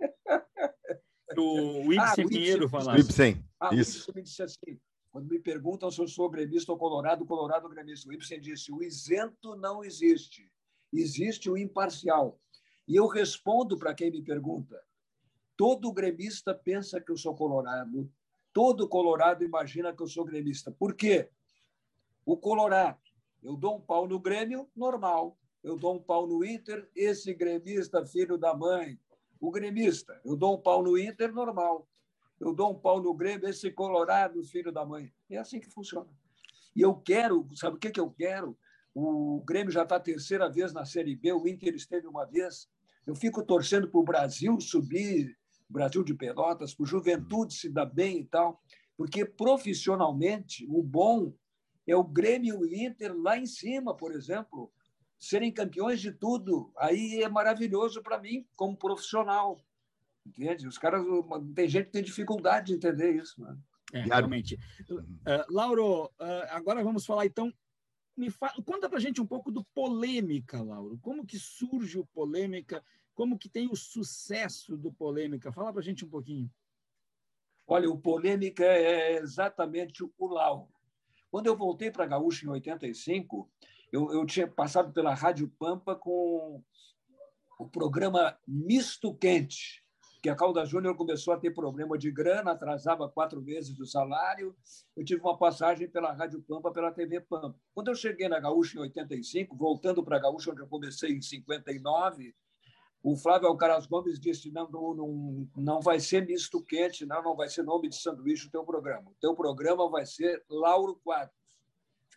O Ibsen ah, Pinheiro falava. Ibsen, ah, isso. O Ibsen me disse assim, quando me perguntam se eu sou gremista ou colorado, colorado ou gremista, o Ibsen disse, o isento não existe, existe o imparcial. E eu respondo para quem me pergunta, todo gremista pensa que eu sou colorado, todo colorado imagina que eu sou gremista. Por quê? O colorado, eu dou um pau no Grêmio, normal. Eu dou um pau no Inter, esse gremista, filho da mãe. O gremista, eu dou um pau no Inter, normal. Eu dou um pau no Grêmio, esse colorado, filho da mãe. É assim que funciona. E eu quero, sabe o que, que eu quero? O Grêmio já está a terceira vez na Série B, o Inter esteve uma vez. Eu fico torcendo para o Brasil subir, Brasil de Pelotas, para o Juventude se dar bem e tal, porque profissionalmente o bom é o Grêmio e o Inter lá em cima, por exemplo, serem campeões de tudo. Aí é maravilhoso para mim, como profissional. Entende? Os caras, tem gente que tem dificuldade de entender isso. Né? É, realmente. Uh, Lauro, uh, agora vamos falar, então, me fa... conta para a gente um pouco do Polêmica, Lauro. Como que surge o Polêmica? Como que tem o sucesso do Polêmica? Fala para a gente um pouquinho. Olha, o Polêmica é exatamente o Lauro. Quando eu voltei para a Gaúcha em oitenta e cinco, eu, eu tinha passado pela Rádio Pampa com o programa Misto Quente, que a Caldas Júnior começou a ter problema de grana, atrasava quatro meses o salário. Eu tive uma passagem pela Rádio Pampa, pela T V Pampa. Quando eu cheguei na Gaúcha em oitenta e cinco, voltando para a Gaúcha, onde eu comecei em cinquenta e nove, o Flávio Alcaraz Gomes disse, não, não, não vai ser Misto Quente, não, não vai ser nome de sanduíche o teu programa. O teu programa vai ser Lauro Quadros.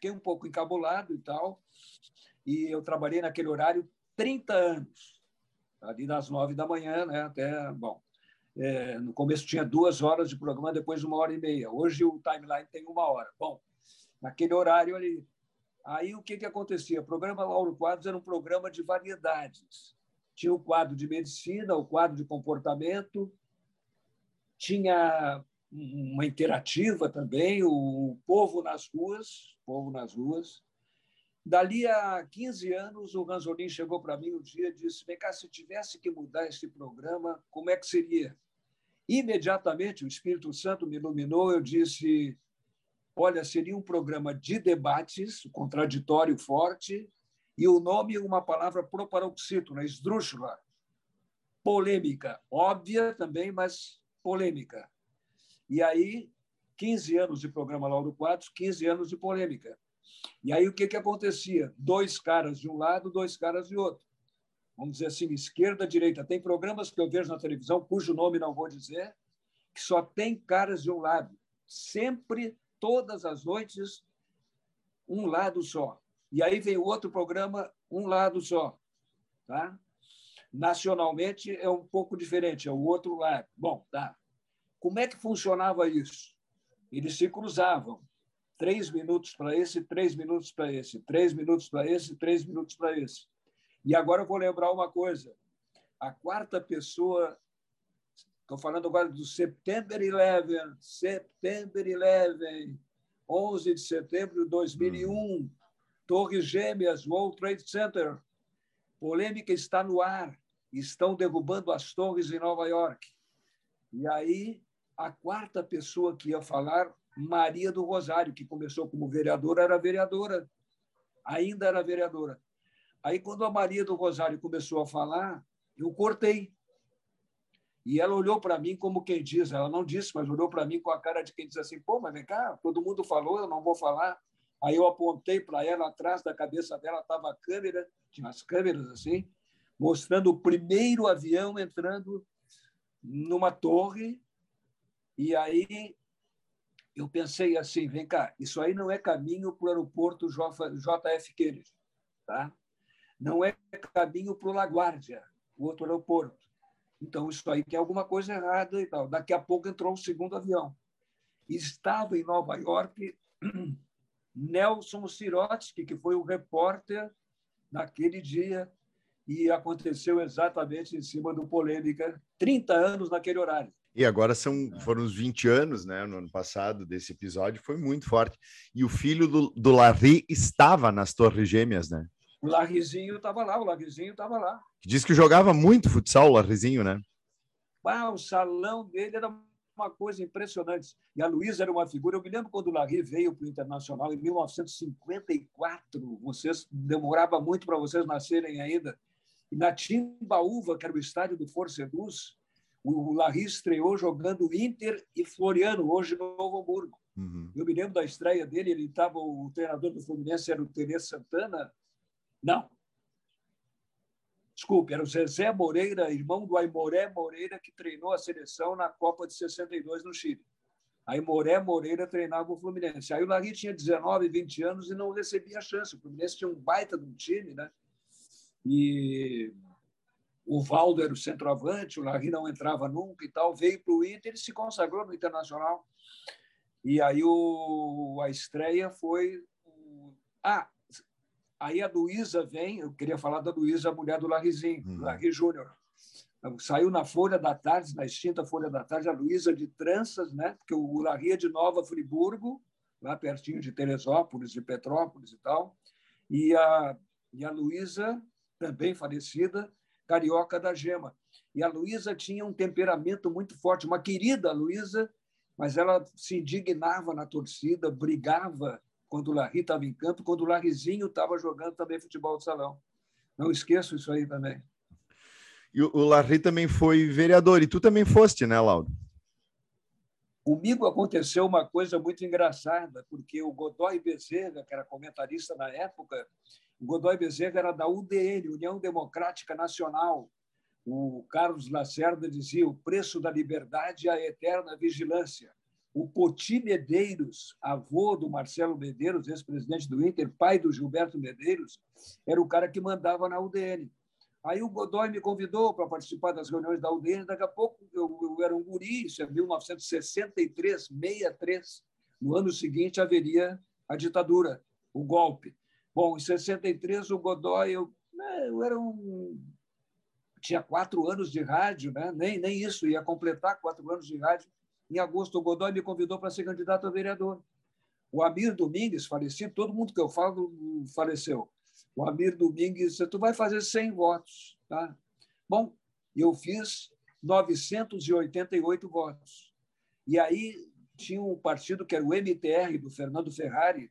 fiquei um pouco encabulado e tal, e eu trabalhei naquele horário trinta anos, ali das nove da manhã, né, até, bom, é, no começo tinha duas horas de programa, depois uma hora e meia. Hoje o timeline tem uma hora. Bom, naquele horário ali. Aí o que, que acontecia? O programa Lauro Quadros era um programa de variedades. Tinha o quadro de medicina, o quadro de comportamento, tinha uma interativa também, o Povo nas Ruas, Povo nas Ruas. Dali a quinze anos, o Ranzolin chegou para mim um dia e disse: vem cá, se tivesse que mudar esse programa, como é que seria? Imediatamente, o Espírito Santo me iluminou, eu disse: olha, seria um programa de debates, contraditório forte, e o nome, uma palavra proparoxítona, esdrúxula, polêmica, óbvia também, mas polêmica. E aí, quinze anos de programa Lauro Quadros, quinze anos de polêmica. E aí o que, que acontecia? Dois caras de um lado, dois caras de outro. Vamos dizer assim, esquerda, direita. Tem programas que eu vejo na televisão, cujo nome não vou dizer, que só tem caras de um lado. Sempre, todas as noites, um lado só. E aí vem o outro programa, um lado só. Tá? Nacionalmente é um pouco diferente, é o outro lado. Bom, tá. Como é que funcionava isso? Eles se cruzavam. Três minutos para esse, três minutos para esse, três minutos para esse, três minutos para esse. E agora eu vou lembrar uma coisa. A quarta pessoa, estou falando agora do September onze, September onze, onze de setembro de dois mil e um, hum. Torres Gêmeas, World Trade Center. Polêmica está no ar. Estão derrubando as torres em Nova York. E aí, a quarta pessoa que ia falar, Maria do Rosário, que começou como vereadora, era vereadora, ainda era vereadora. Aí, quando a Maria do Rosário começou a falar, eu cortei. E ela olhou para mim como quem diz, ela não disse, mas olhou para mim com a cara de quem diz assim: pô, mas vem cá, todo mundo falou, eu não vou falar. Aí eu apontei para ela, atrás da cabeça dela estava a câmera, tinha as câmeras assim, mostrando o primeiro avião entrando numa torre. E aí eu pensei assim: vem cá, isso aí não é caminho para o aeroporto J F Kennedy, tá? Não é caminho para o LaGuardia, o outro aeroporto. Então, isso aí tem alguma coisa errada e tal. Daqui a pouco entrou o segundo avião. Estava em Nova York Nelson Sirotsky, que foi o repórter naquele dia, e aconteceu exatamente em cima do Polêmica, trinta anos naquele horário. E agora são, foram os vinte anos, né, no ano passado, desse episódio, foi muito forte. E o filho do, do Larry estava nas Torres Gêmeas, né? O Larryzinho estava lá, o Larryzinho estava lá. Diz que jogava muito futsal, o Larryzinho, né? Ah, o salão dele era uma coisa impressionante. E a Luísa era uma figura. Eu me lembro quando o Larry veio para o Internacional em mil novecentos e cinquenta e quatro. Vocês, demorava muito para vocês nascerem ainda. E na Timbaúva, que era o estádio do Forceduz, o Larry estreou jogando Inter e Floriano, hoje no Novo Hamburgo. Uhum. Eu me lembro da estreia dele, ele estava, o treinador do Fluminense era o Tele Santana. Não. Desculpe, era o Zezé Moreira, irmão do Aimoré Moreira, que treinou a seleção na Copa de sessenta e dois no Chile. Aimoré Moreira treinava o Fluminense. Aí o Larry tinha dezenove, vinte anos e não recebia a chance. O Fluminense tinha um baita de um time, né? E o Valdo era o centroavante, o Larry não entrava nunca e tal. Veio para o Inter e se consagrou no Internacional. E aí o, a estreia foi... Ah, aí a Luísa vem, eu queria falar da Luísa, a mulher do Larryzinho, uhum. Larry Júnior. Saiu na Folha da Tarde, na extinta Folha da Tarde, a Luísa de tranças, né? Porque o Larry é de Nova Friburgo, lá pertinho de Teresópolis, de Petrópolis e tal. E a, e a Luísa, também falecida, carioca da Gema. E a Luísa tinha um temperamento muito forte, uma querida Luísa, mas ela se indignava na torcida, brigava quando o Larry estava em campo, quando o Larryzinho estava jogando também futebol de salão. Não esqueço isso aí também. E o Larry também foi vereador, e tu também foste, né, Lauro? Comigo aconteceu uma coisa muito engraçada, porque o Godoy Bezerra, que era comentarista na época, o Godoy Bezerra era da U D N, União Democrática Nacional. O Carlos Lacerda dizia: o preço da liberdade é a eterna vigilância. O Poti Medeiros, avô do Marcelo Medeiros, ex-presidente do Inter, pai do Gilberto Medeiros, era o cara que mandava na U D N. Aí o Godoy me convidou para participar das reuniões da U D N. Daqui a pouco eu, eu era um guri, isso é mil novecentos e sessenta e três, sessenta e três. No ano seguinte haveria a ditadura, o golpe. Bom, em sessenta e três, o Godoy, eu, né, eu era um... tinha quatro anos de rádio, né? nem, nem isso, ia completar quatro anos de rádio. Em agosto, o Godoy me convidou para ser candidato a vereador. O Amir Domingues, falecido, todo mundo que eu falo faleceu. O Amir Domingues disse, tu vai fazer cem votos. Tá? Bom, eu fiz novecentos e oitenta e oito votos. E aí tinha um partido que era o M T R, do Fernando Ferrari,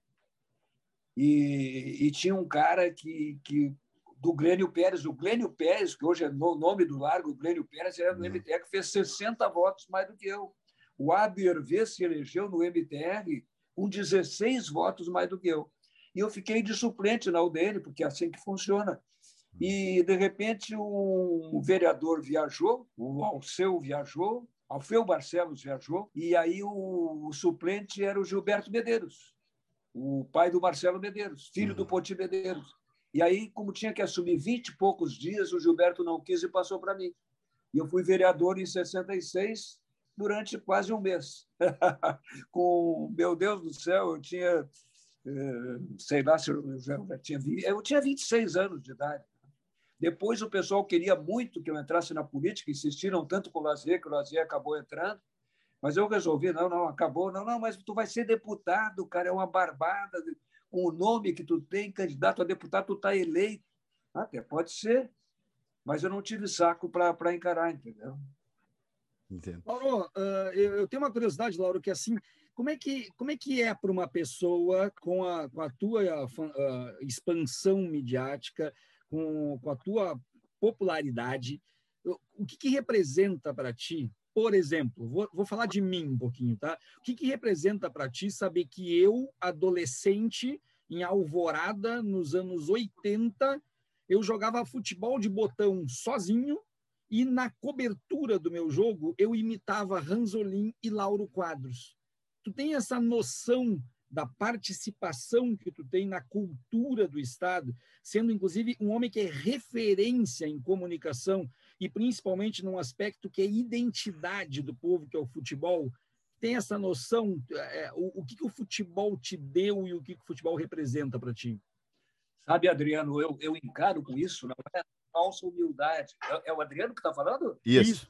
e, e tinha um cara que, que, do Glênio Pérez, o Glênio Pérez, que hoje é o nome do largo, o Glênio Pérez era do uhum. M T R, que fez sessenta votos mais do que eu. O Abel Hervé se elegeu no M T R com dezesseis votos mais do que eu. E eu fiquei de suplente na U D N, porque é assim que funciona. E, de repente, um vereador viajou, o Alceu viajou, Alfeu Barcelos viajou, e aí o, o suplente era o Gilberto Medeiros, o pai do Marcelo Medeiros, filho do Poti Medeiros. E aí, como tinha que assumir vinte e poucos dias, o Gilberto não quis e passou para mim. E eu fui vereador em sessenta e seis, durante quase um mês. Com, meu Deus do céu, eu tinha, sei lá se eu já tinha, eu tinha vinte e seis anos de idade. Depois o pessoal queria muito que eu entrasse na política, insistiram tanto com o Lazier, que o Lazier acabou entrando, mas eu resolvi, não, não, acabou, não, não, mas tu vai ser deputado, cara, é uma barbada, com o nome que tu tem, candidato a deputado, tu está eleito. Até pode ser, mas eu não tive saco para encarar, entendeu? Entendo. Lauro, uh, eu tenho uma curiosidade, Lauro, que assim, como é que, como é, que é para uma pessoa com a, com a tua uh, expansão midiática, com, com a tua popularidade, o que, que representa para ti, por exemplo, vou, vou falar de mim um pouquinho, tá? O que, que representa para ti saber que eu, adolescente, em Alvorada, nos anos oitenta, eu jogava futebol de botão sozinho, e na cobertura do meu jogo, eu imitava Ranzolin e Lauro Quadros. Tu tem essa noção da participação que tu tem na cultura do Estado, sendo, inclusive, um homem que é referência em comunicação e principalmente num aspecto que é identidade do povo, que é o futebol. Tem essa noção, é, o, o que, que o futebol te deu e o que, que o futebol representa para ti? Sabe, Adriano, eu, eu encaro com isso, não é falsa humildade. É, é o Adriano que está falando? Isso.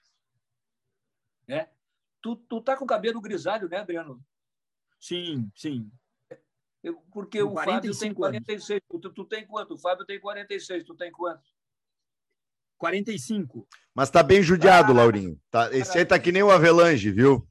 É. Tu, tu tá com o cabelo grisalho, né, Adriano? Sim, sim. Eu, porque o Fábio tem quarenta e seis. Tu, tu tem quanto? O Fábio tem quarenta e seis. Tu tem quanto? quarenta e cinco. Mas tá bem judiado, ah, Laurinho. Tá, esse aí tá que nem o Avelange, viu?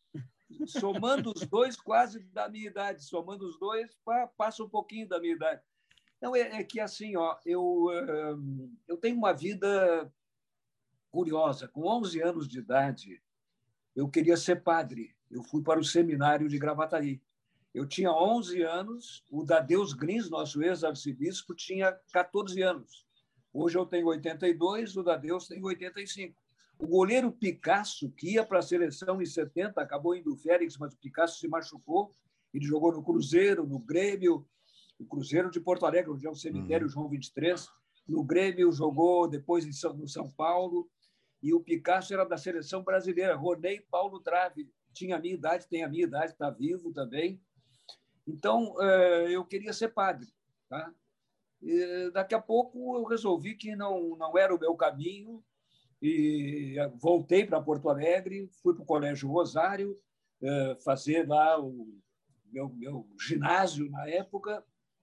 Somando os dois, quase da minha idade. Somando os dois, passa um pouquinho da minha idade. Não, é, é que assim, ó, eu, eu tenho uma vida curiosa. Com onze anos de idade, eu queria ser padre. Eu fui para o seminário de Gravataí. Eu tinha onze anos, o Dadeus Grins, nosso ex-arcebispo, tinha catorze anos. Hoje eu tenho oitenta e dois, o Dadeus tem oitenta e cinco. O goleiro Picasso, que ia para a seleção em setenta, acabou indo Félix, mas o Picasso se machucou. Ele jogou no Cruzeiro, no Grêmio, o Cruzeiro de Porto Alegre, onde é o cemitério uhum. João vinte e três. No Grêmio, jogou depois em São, no São Paulo. E o Picasso era da seleção brasileira. Ronei Paulo Trave. Tinha a minha idade, tem a minha idade, está vivo também. Então, eu queria ser padre. Tá? E daqui a pouco eu resolvi que não, não era o meu caminho e voltei para Porto Alegre, fui para o Colégio Rosário, fazer lá o meu, meu ginásio na época.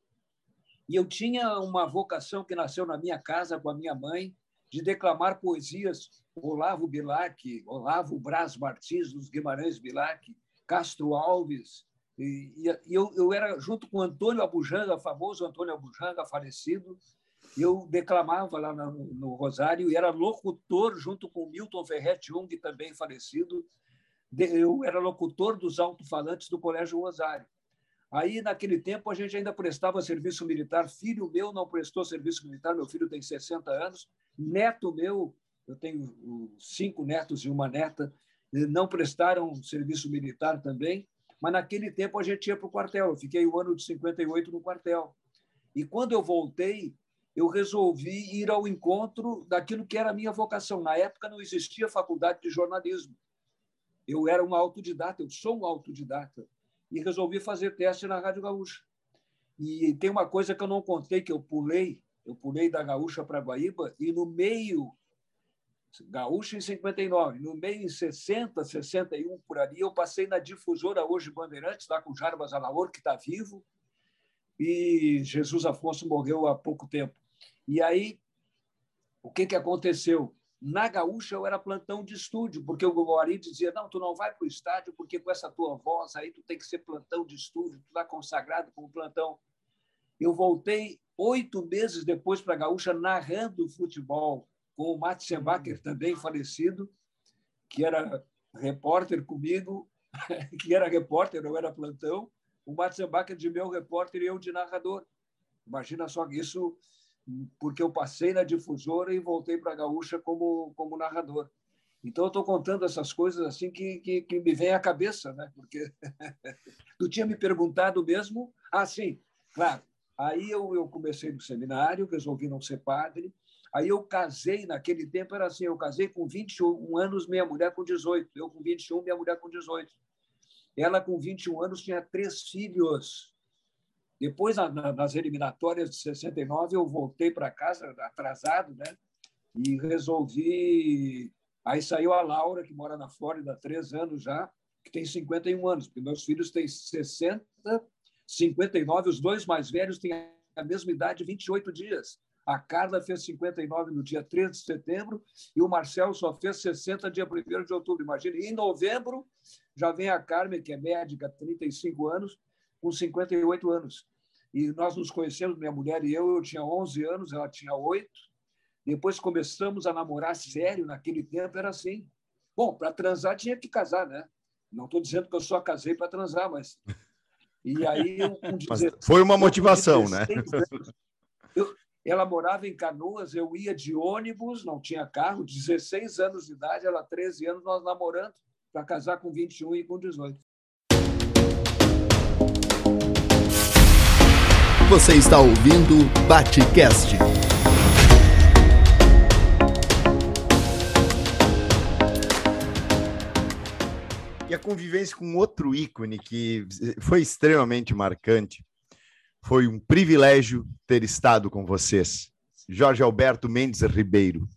E eu tinha uma vocação que nasceu na minha casa com a minha mãe, de declamar poesias. Olavo Bilac, Olavo Braz Martins, dos Guimarães Bilac, Castro Alves. E, e eu, eu era, junto com Antônio Abujamra, famoso Antônio Abujamra, falecido, eu declamava lá no, no Rosário e era locutor, junto com Milton Ferretti Jung, também falecido. Eu era locutor dos alto-falantes do Colégio Rosário. Aí, naquele tempo, a gente ainda prestava serviço militar. Filho meu não prestou serviço militar, meu filho tem sessenta anos. Neto meu, eu tenho cinco netos e uma neta, não prestaram serviço militar também, mas naquele tempo a gente ia para o quartel. Eu fiquei o ano de cinquenta e oito no quartel. E quando eu voltei, eu resolvi ir ao encontro daquilo que era a minha vocação. Na época não existia faculdade de jornalismo. Eu era um autodidata, eu sou um autodidata. E resolvi fazer teste na Rádio Gaúcha. E tem uma coisa que eu não contei, que eu pulei, eu pulei da Gaúcha para Guaíba, e no meio, Gaúcha em cinquenta e nove, no meio em sessenta, sessenta e um, por ali, eu passei na difusora hoje Bandeirantes, lá com o Jarbas Alaor, que está vivo, e Jesus Afonso morreu há pouco tempo. E aí, o que, que aconteceu? Na Gaúcha eu era plantão de estúdio, porque o Guari dizia, não, tu não vai para o estádio, porque com essa tua voz aí tu tem que ser plantão de estúdio, tu está consagrado como plantão. Eu voltei oito meses depois para a Gaúcha narrando futebol, com o Matzenbacher, também falecido, que era repórter comigo, que era repórter, eu era plantão, o Matzenbacher de meu repórter e eu de narrador. Imagina só isso, porque eu passei na difusora e voltei para a Gaúcha como, como narrador. Então, eu estou contando essas coisas assim que, que, que me vem à cabeça, né? Porque tu tinha me perguntado mesmo. Ah, sim, claro. Aí eu, eu comecei no seminário, resolvi não ser padre. Aí eu casei, naquele tempo era assim, eu casei com vinte e um anos, minha mulher com dezoito. Eu com vinte e um, minha mulher com dezoito. Ela, com vinte e um anos, tinha três filhos. Depois, nas eliminatórias de sessenta e nove, eu voltei para casa, atrasado, né? E resolvi... Aí saiu a Laura, que mora na Flórida há três anos já, que tem cinquenta e um anos, porque meus filhos têm sessenta, cinquenta e nove, os dois mais velhos têm a mesma idade, vinte e oito dias. A Carla fez cinquenta e nove no dia treze de setembro e o Marcelo só fez sessenta dia primeiro de outubro. Imagina, e em novembro já vem a Carmen, que é médica, trinta e cinco anos, com cinquenta e oito anos. E nós nos conhecemos, minha mulher e eu, eu tinha onze anos, ela tinha oito. Depois começamos a namorar sério, naquele tempo era assim. Bom, para transar tinha que casar, né? Não estou dizendo que eu só casei para transar, mas... E aí, eu, com dezesseis, foi uma motivação, né? Anos, eu, ela morava em Canoas, eu ia de ônibus, não tinha carro, dezesseis anos de idade, ela treze anos, nós namorando, para casar com vinte e um e com dezoito. Você está ouvindo BateCast. E a convivência com outro ícone que foi extremamente marcante, foi um privilégio ter estado com vocês, Jorge Alberto Mendes Ribeiro.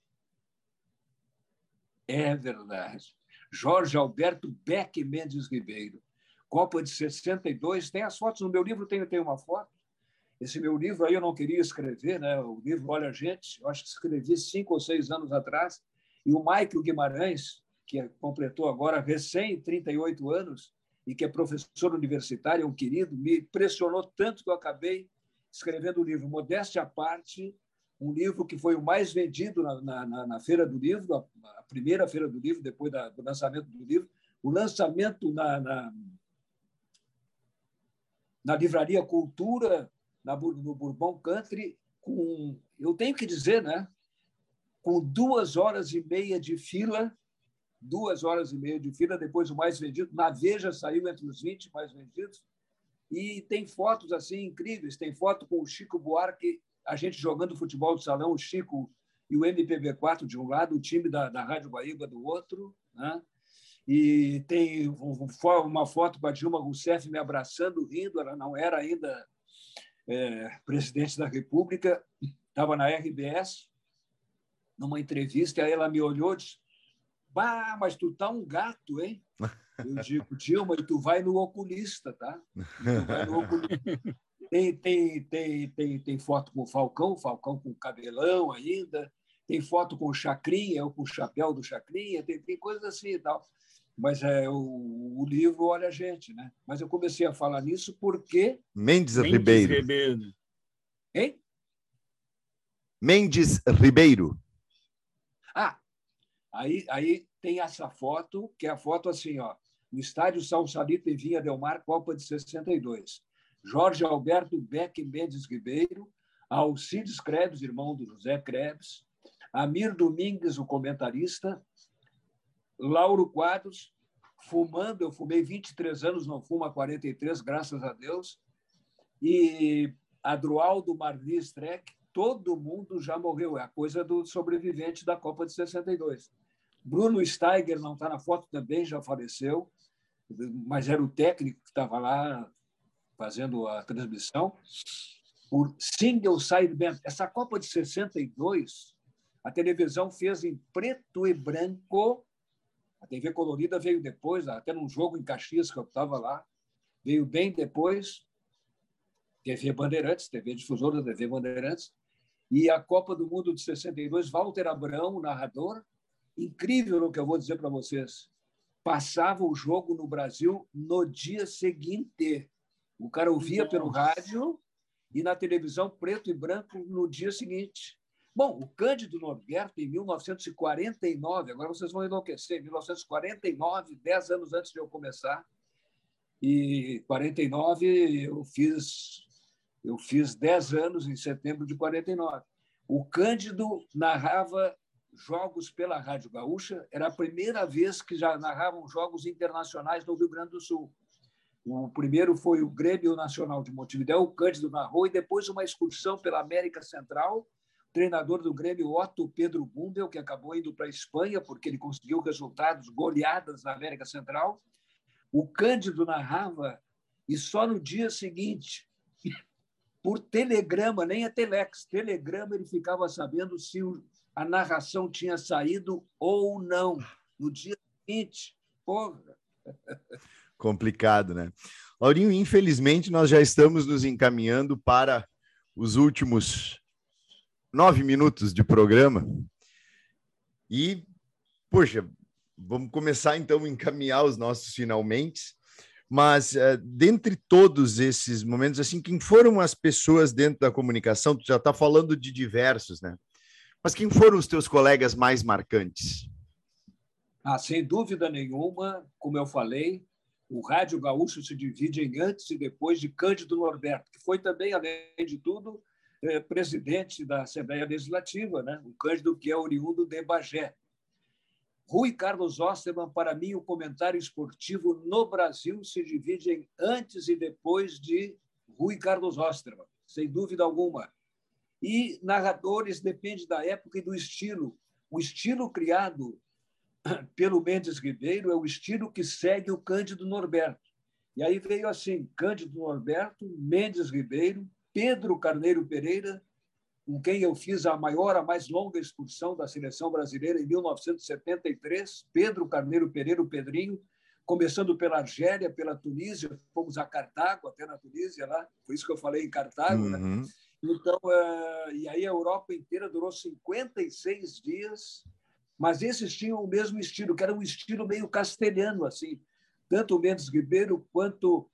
É verdade. Jorge Alberto Beck Mendes Ribeiro. Copa de sessenta e dois, tem as fotos, no meu livro tem, tem uma foto. Esse meu livro aí eu não queria escrever, né? O livro Olha Gente, eu acho que escrevi cinco ou seis anos atrás, e o Michael Guimarães, que completou agora recém trinta e oito anos, e que é professor universitário, é um querido, me pressionou tanto que eu acabei escrevendo o livro Modéstia à Parte, um livro que foi o mais vendido na, na, na Feira do Livro, a, a primeira Feira do Livro, depois da, do lançamento do livro. O lançamento na, na, na Livraria Cultura, na, no Bourbon Country, com, eu tenho que dizer, né, com duas horas e meia de fila, duas horas e meia de fila, depois o mais vendido. Na Veja saiu entre os vinte mais vendidos. E tem fotos assim incríveis. Tem foto com o Chico Buarque, a gente jogando futebol de salão, o Chico e o M P B quatro de um lado, o time da, da Rádio Guaíba do outro, né? E tem uma foto com a Dilma Rousseff me abraçando, rindo. Ela não era ainda é, presidente da República, estava na R B S, numa entrevista, e aí ela me olhou e disse: "Bah, mas tu tá um gato, hein?" Eu digo: "Dilma, e tu vai no oculista, tá? Tu vai no oculista." Tem, tem, tem, tem, tem foto com o Falcão, o Falcão com o cabelão ainda, tem foto com o Chacrinha, eu com o chapéu do Chacrinha, tem, tem coisas assim e tal. Mas é, o, o livro Olha a Gente, né? Mas eu comecei a falar nisso porque... Mendes, Mendes Ribeiro. Ribeiro. Hein? Mendes Ribeiro. Ah, aí, aí tem essa foto, que é a foto assim, ó, no estádio Salsalito em Vinha del Mar, Copa de sessenta e dois. Jorge Alberto Beck Mendes Ribeiro, Alcides Krebs, irmão do José Krebs, Amir Domingues, o comentarista, Lauro Quadros, fumando, eu fumei vinte e três anos, não fumo há quarenta e três, graças a Deus, e Adroaldo Marli Streck, todo mundo já morreu, é a coisa do sobrevivente da Copa de sessenta e dois. Bruno Steiger não está na foto também, já faleceu, mas era o técnico que estava lá fazendo a transmissão. O Single Sideband, essa Copa de sessenta e dois, a televisão fez em preto e branco, a T V colorida veio depois, até num jogo em Caxias que eu estava lá, veio bem depois, T V Bandeirantes, T V difusora da T V Bandeirantes, e a Copa do Mundo de sessenta e dois, Walter Abrão, narrador, incrível o que eu vou dizer para vocês, passava o jogo no Brasil no dia seguinte. O cara ouvia pelo rádio e na televisão preto e branco no dia seguinte. Bom, o Cândido Norberto, em mil novecentos e quarenta e nove, agora vocês vão enlouquecer, em mil novecentos e quarenta e nove, dez anos antes de eu começar, e quarenta e nove eu fiz, eu fiz dez anos em setembro de quarenta e nove. O Cândido narrava jogos pela Rádio Gaúcha, era a primeira vez que já narravam jogos internacionais no Rio Grande do Sul. O primeiro foi o Grêmio Nacional de Montevidéu, o Cândido narrou, e depois uma excursão pela América Central, treinador do Grêmio, Otto Pedro Bumbel, que acabou indo para a Espanha, porque ele conseguiu resultados, goleadas na América Central. O Cândido narrava, e só no dia seguinte, por telegrama, nem a telex, telegrama, ele ficava sabendo se a narração tinha saído ou não. No dia seguinte, porra. Complicado, né? Laurinho, infelizmente, nós já estamos nos encaminhando para os últimos nove minutos de programa. E, poxa, vamos começar então a encaminhar os nossos finalmente. Mas, uh, dentre todos esses momentos, assim, quem foram as pessoas dentro da comunicação? Tu já está falando de diversos, né? Mas quem foram os teus colegas mais marcantes? Ah, sem dúvida nenhuma, como eu falei, o Rádio Gaúcho se divide em antes e depois de Cândido Norberto, que foi também, além de tudo, é, presidente da Assembleia Legislativa, né? O Cândido, que é oriundo de Bagé. Rui Carlos Osterman, para mim, o comentário esportivo no Brasil se divide em antes e depois de Rui Carlos Osterman, sem dúvida alguma. E narradores depende da época e do estilo. O estilo criado pelo Mendes Ribeiro é o estilo que segue o Cândido Norberto. E aí veio assim, Cândido Norberto, Mendes Ribeiro, Pedro Carneiro Pereira, com quem eu fiz a maior, a mais longa excursão da seleção brasileira em mil novecentos e setenta e três, Pedro Carneiro Pereira, o Pedrinho, começando pela Argélia, pela Tunísia, fomos a Cartago, até na Tunísia, lá, por isso que eu falei em Cartago, Uhum. né? Então, uh, e aí a Europa inteira durou cinquenta e seis dias, mas esses tinham o mesmo estilo, que era um estilo meio castelhano, assim, tanto o Mendes Ribeiro quanto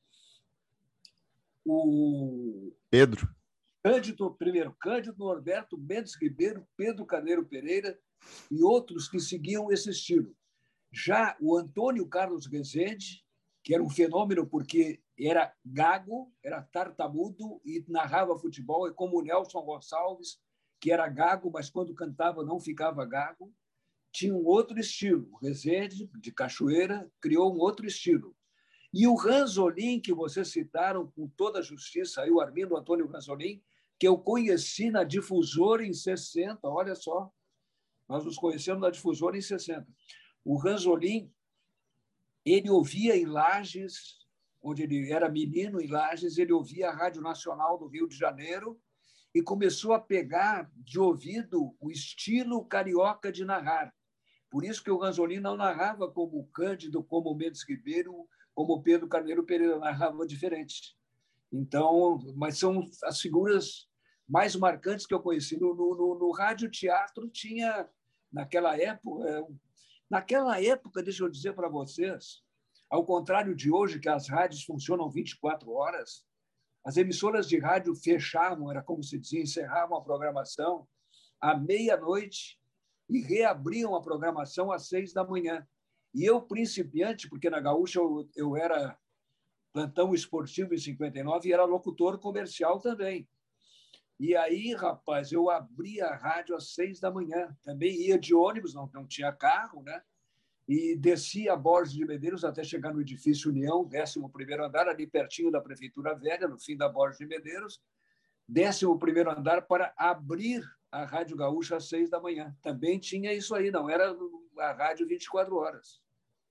o Pedro. Cândido, primeiro, Cândido Norberto, Mendes Ribeiro, Pedro Carneiro Pereira e outros que seguiam esse estilo. Já o Antônio Carlos Rezende, que era um fenômeno porque era gago, era tartamudo e narrava futebol, e como o Nelson Gonçalves, que era gago, mas quando cantava não ficava gago, tinha um outro estilo. O Rezende, de Cachoeira, criou um outro estilo. E o Ranzolin, que vocês citaram com toda a justiça, aí o Armindo Antônio Ranzolin, que eu conheci na Difusora em sessenta, olha só, nós nos conhecemos na Difusora em sessenta. O Ranzolin, ele ouvia em Lages, onde ele era menino em Lages, ele ouvia a Rádio Nacional do Rio de Janeiro e começou a pegar de ouvido o estilo carioca de narrar. Por isso que o Ranzolin não narrava como o Cândido, como o Mendes Ribeiro, como o Pedro Carneiro Pereira, narrava diferente. Então, mas são as figuras mais marcantes que eu conheci. No, no, no rádio teatro tinha, naquela época, naquela época, deixa eu dizer para vocês, ao contrário de hoje, que as rádios funcionam vinte e quatro horas, as emissoras de rádio fechavam, era como se dizia, encerravam a programação à meia-noite e reabriam a programação às seis da manhã. E eu, principiante, porque na Gaúcha eu, eu era plantão esportivo em cinquenta e nove e era locutor comercial também. E aí, rapaz, eu abria a rádio às seis da manhã. Também ia de ônibus, não, não tinha carro, né? e descia a Borges de Medeiros até chegar no edifício União, décimo primeiro andar, ali pertinho da Prefeitura Velha, no fim da Borges de Medeiros, décimo primeiro andar para abrir a Rádio Gaúcha às seis da manhã. Também tinha isso aí, não era a rádio vinte e quatro horas.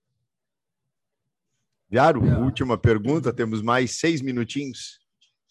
Viaro, é. Última pergunta, temos mais seis minutinhos.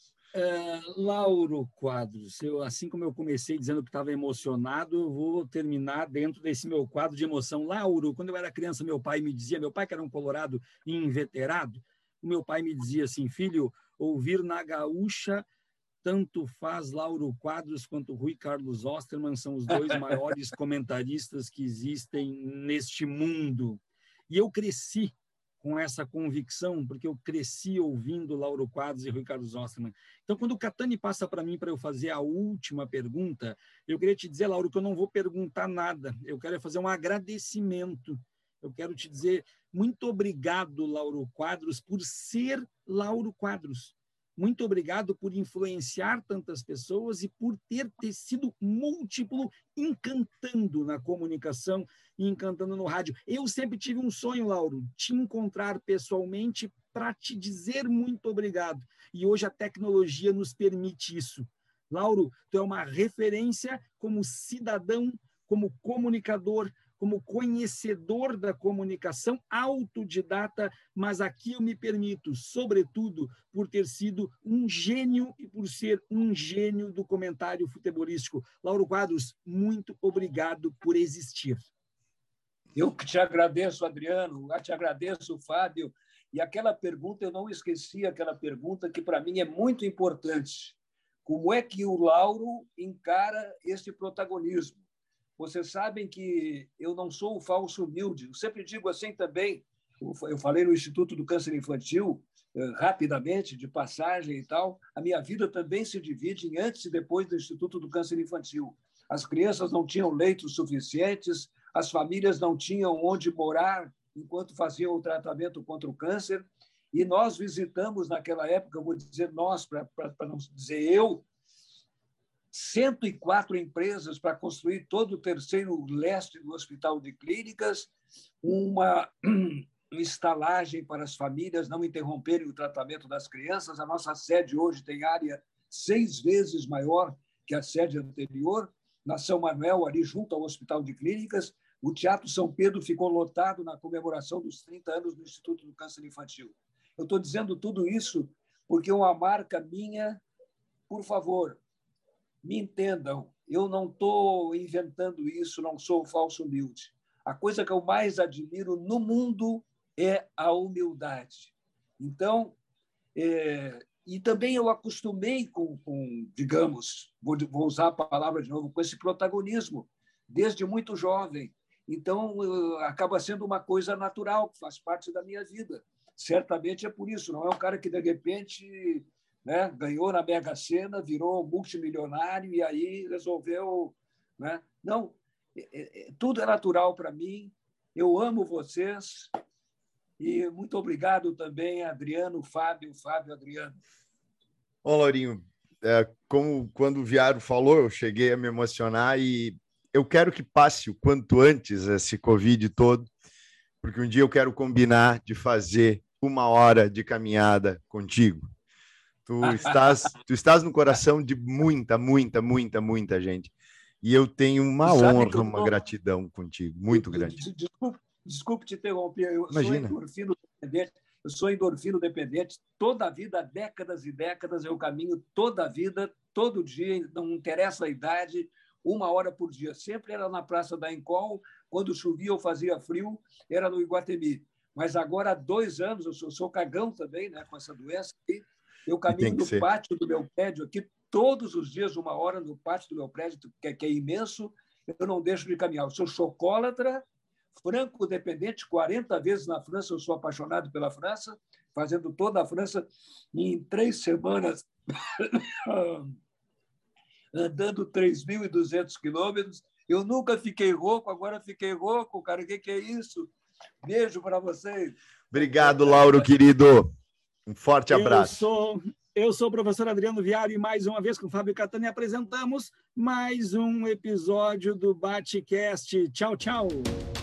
É, Lauro Quadros, eu, assim como eu comecei dizendo que estava emocionado, eu vou terminar dentro desse meu quadro de emoção. Lauro, quando eu era criança, meu pai me dizia, meu pai que era um colorado inveterado, o meu pai me dizia assim, filho, ouvir na Gaúcha tanto faz Lauro Quadros quanto Rui Carlos Osterman, são os dois maiores comentaristas que existem neste mundo. E eu cresci com essa convicção, porque eu cresci ouvindo Lauro Quadros e Rui Carlos Osterman. Então, quando o Catani passa para mim para eu fazer a última pergunta, eu queria te dizer, Lauro, que eu não vou perguntar nada, eu quero fazer um agradecimento. Eu quero te dizer muito obrigado, Lauro Quadros, por ser Lauro Quadros. Muito obrigado por influenciar tantas pessoas e por ter, ter sido múltiplo, encantando na comunicação e encantando no rádio. Eu sempre tive um sonho, Lauro, te encontrar pessoalmente para te dizer muito obrigado. E hoje a tecnologia nos permite isso. Lauro, tu é uma referência como cidadão, como comunicador, como conhecedor da comunicação, autodidata, mas aqui eu me permito, sobretudo, por ter sido um gênio e por ser um gênio do comentário futebolístico. Lauro Quadros, muito obrigado por existir. Eu que te agradeço, Adriano, eu te agradeço, Fábio, e aquela pergunta, eu não esqueci aquela pergunta que para mim é muito importante. Como é que o Lauro encara esse protagonismo? Vocês sabem que eu não sou o falso humilde. Eu sempre digo assim também, eu falei no Instituto do Câncer Infantil, rapidamente, de passagem e tal, a minha vida também se divide em antes e depois do Instituto do Câncer Infantil. As crianças não tinham leitos suficientes, as famílias não tinham onde morar enquanto faziam o tratamento contra o câncer, e nós visitamos naquela época, eu vou dizer nós, para não dizer eu, cento e quatro empresas para construir todo o terceiro leste do Hospital de Clínicas, uma estalagem para as famílias não interromperem o tratamento das crianças. A nossa sede hoje tem área seis vezes maior que a sede anterior, na São Manuel, ali junto ao Hospital de Clínicas. O Teatro São Pedro ficou lotado na comemoração dos trinta anos do Instituto do Câncer Infantil. Eu estou dizendo tudo isso porque uma marca minha, por favor, me entendam, eu não estou inventando isso, não sou falso humilde. A coisa que eu mais admiro no mundo é a humildade. Então, é, e também eu acostumei com, com digamos, vou, vou usar a palavra de novo, com esse protagonismo, desde muito jovem. Então, acaba sendo uma coisa natural, que faz parte da minha vida. Certamente é por isso, não é um cara que, de repente, né, ganhou na Mega Sena, virou multimilionário e aí resolveu... Né? Não, é, é, tudo é natural para mim, eu amo vocês e muito obrigado também, Adriano, Fábio, Fábio, Adriano. Bom, Laurinho, é, como quando o Viaro falou, eu cheguei a me emocionar e eu quero que passe o quanto antes esse Covid todo, porque um dia eu quero combinar de fazer uma hora de caminhada contigo. Tu estás, tu estás no coração de muita, muita, muita, muita gente. E eu tenho uma honra, tô... uma gratidão contigo, muito grande. Desculpe, desculpe te interromper, eu Imagina. sou endorfino dependente, eu sou endorfino dependente, toda a vida, décadas e décadas, eu caminho toda a vida, todo dia, não interessa a idade, uma hora por dia. Sempre era na Praça da Encol, quando chovia ou fazia frio, era no Iguatemi. Mas agora há dois anos, eu sou, sou cagão também, né, com essa doença, e eu caminho no ser. pátio do meu prédio aqui, todos os dias, uma hora no pátio do meu prédio, que é, que é imenso, eu não deixo de caminhar. Eu sou chocólatra, franco-dependente, quarenta vezes na França, eu sou apaixonado pela França, fazendo toda a França, e em três semanas, andando três mil e duzentos quilômetros. Eu nunca fiquei rouco, agora fiquei rouco, cara, o que, que é isso? Beijo para vocês. Obrigado, Lauro, querido. Um forte abraço. Eu sou, eu sou o professor Adriano Viário e mais uma vez com o Fábio Catani apresentamos mais um episódio do BateCast. Tchau, tchau.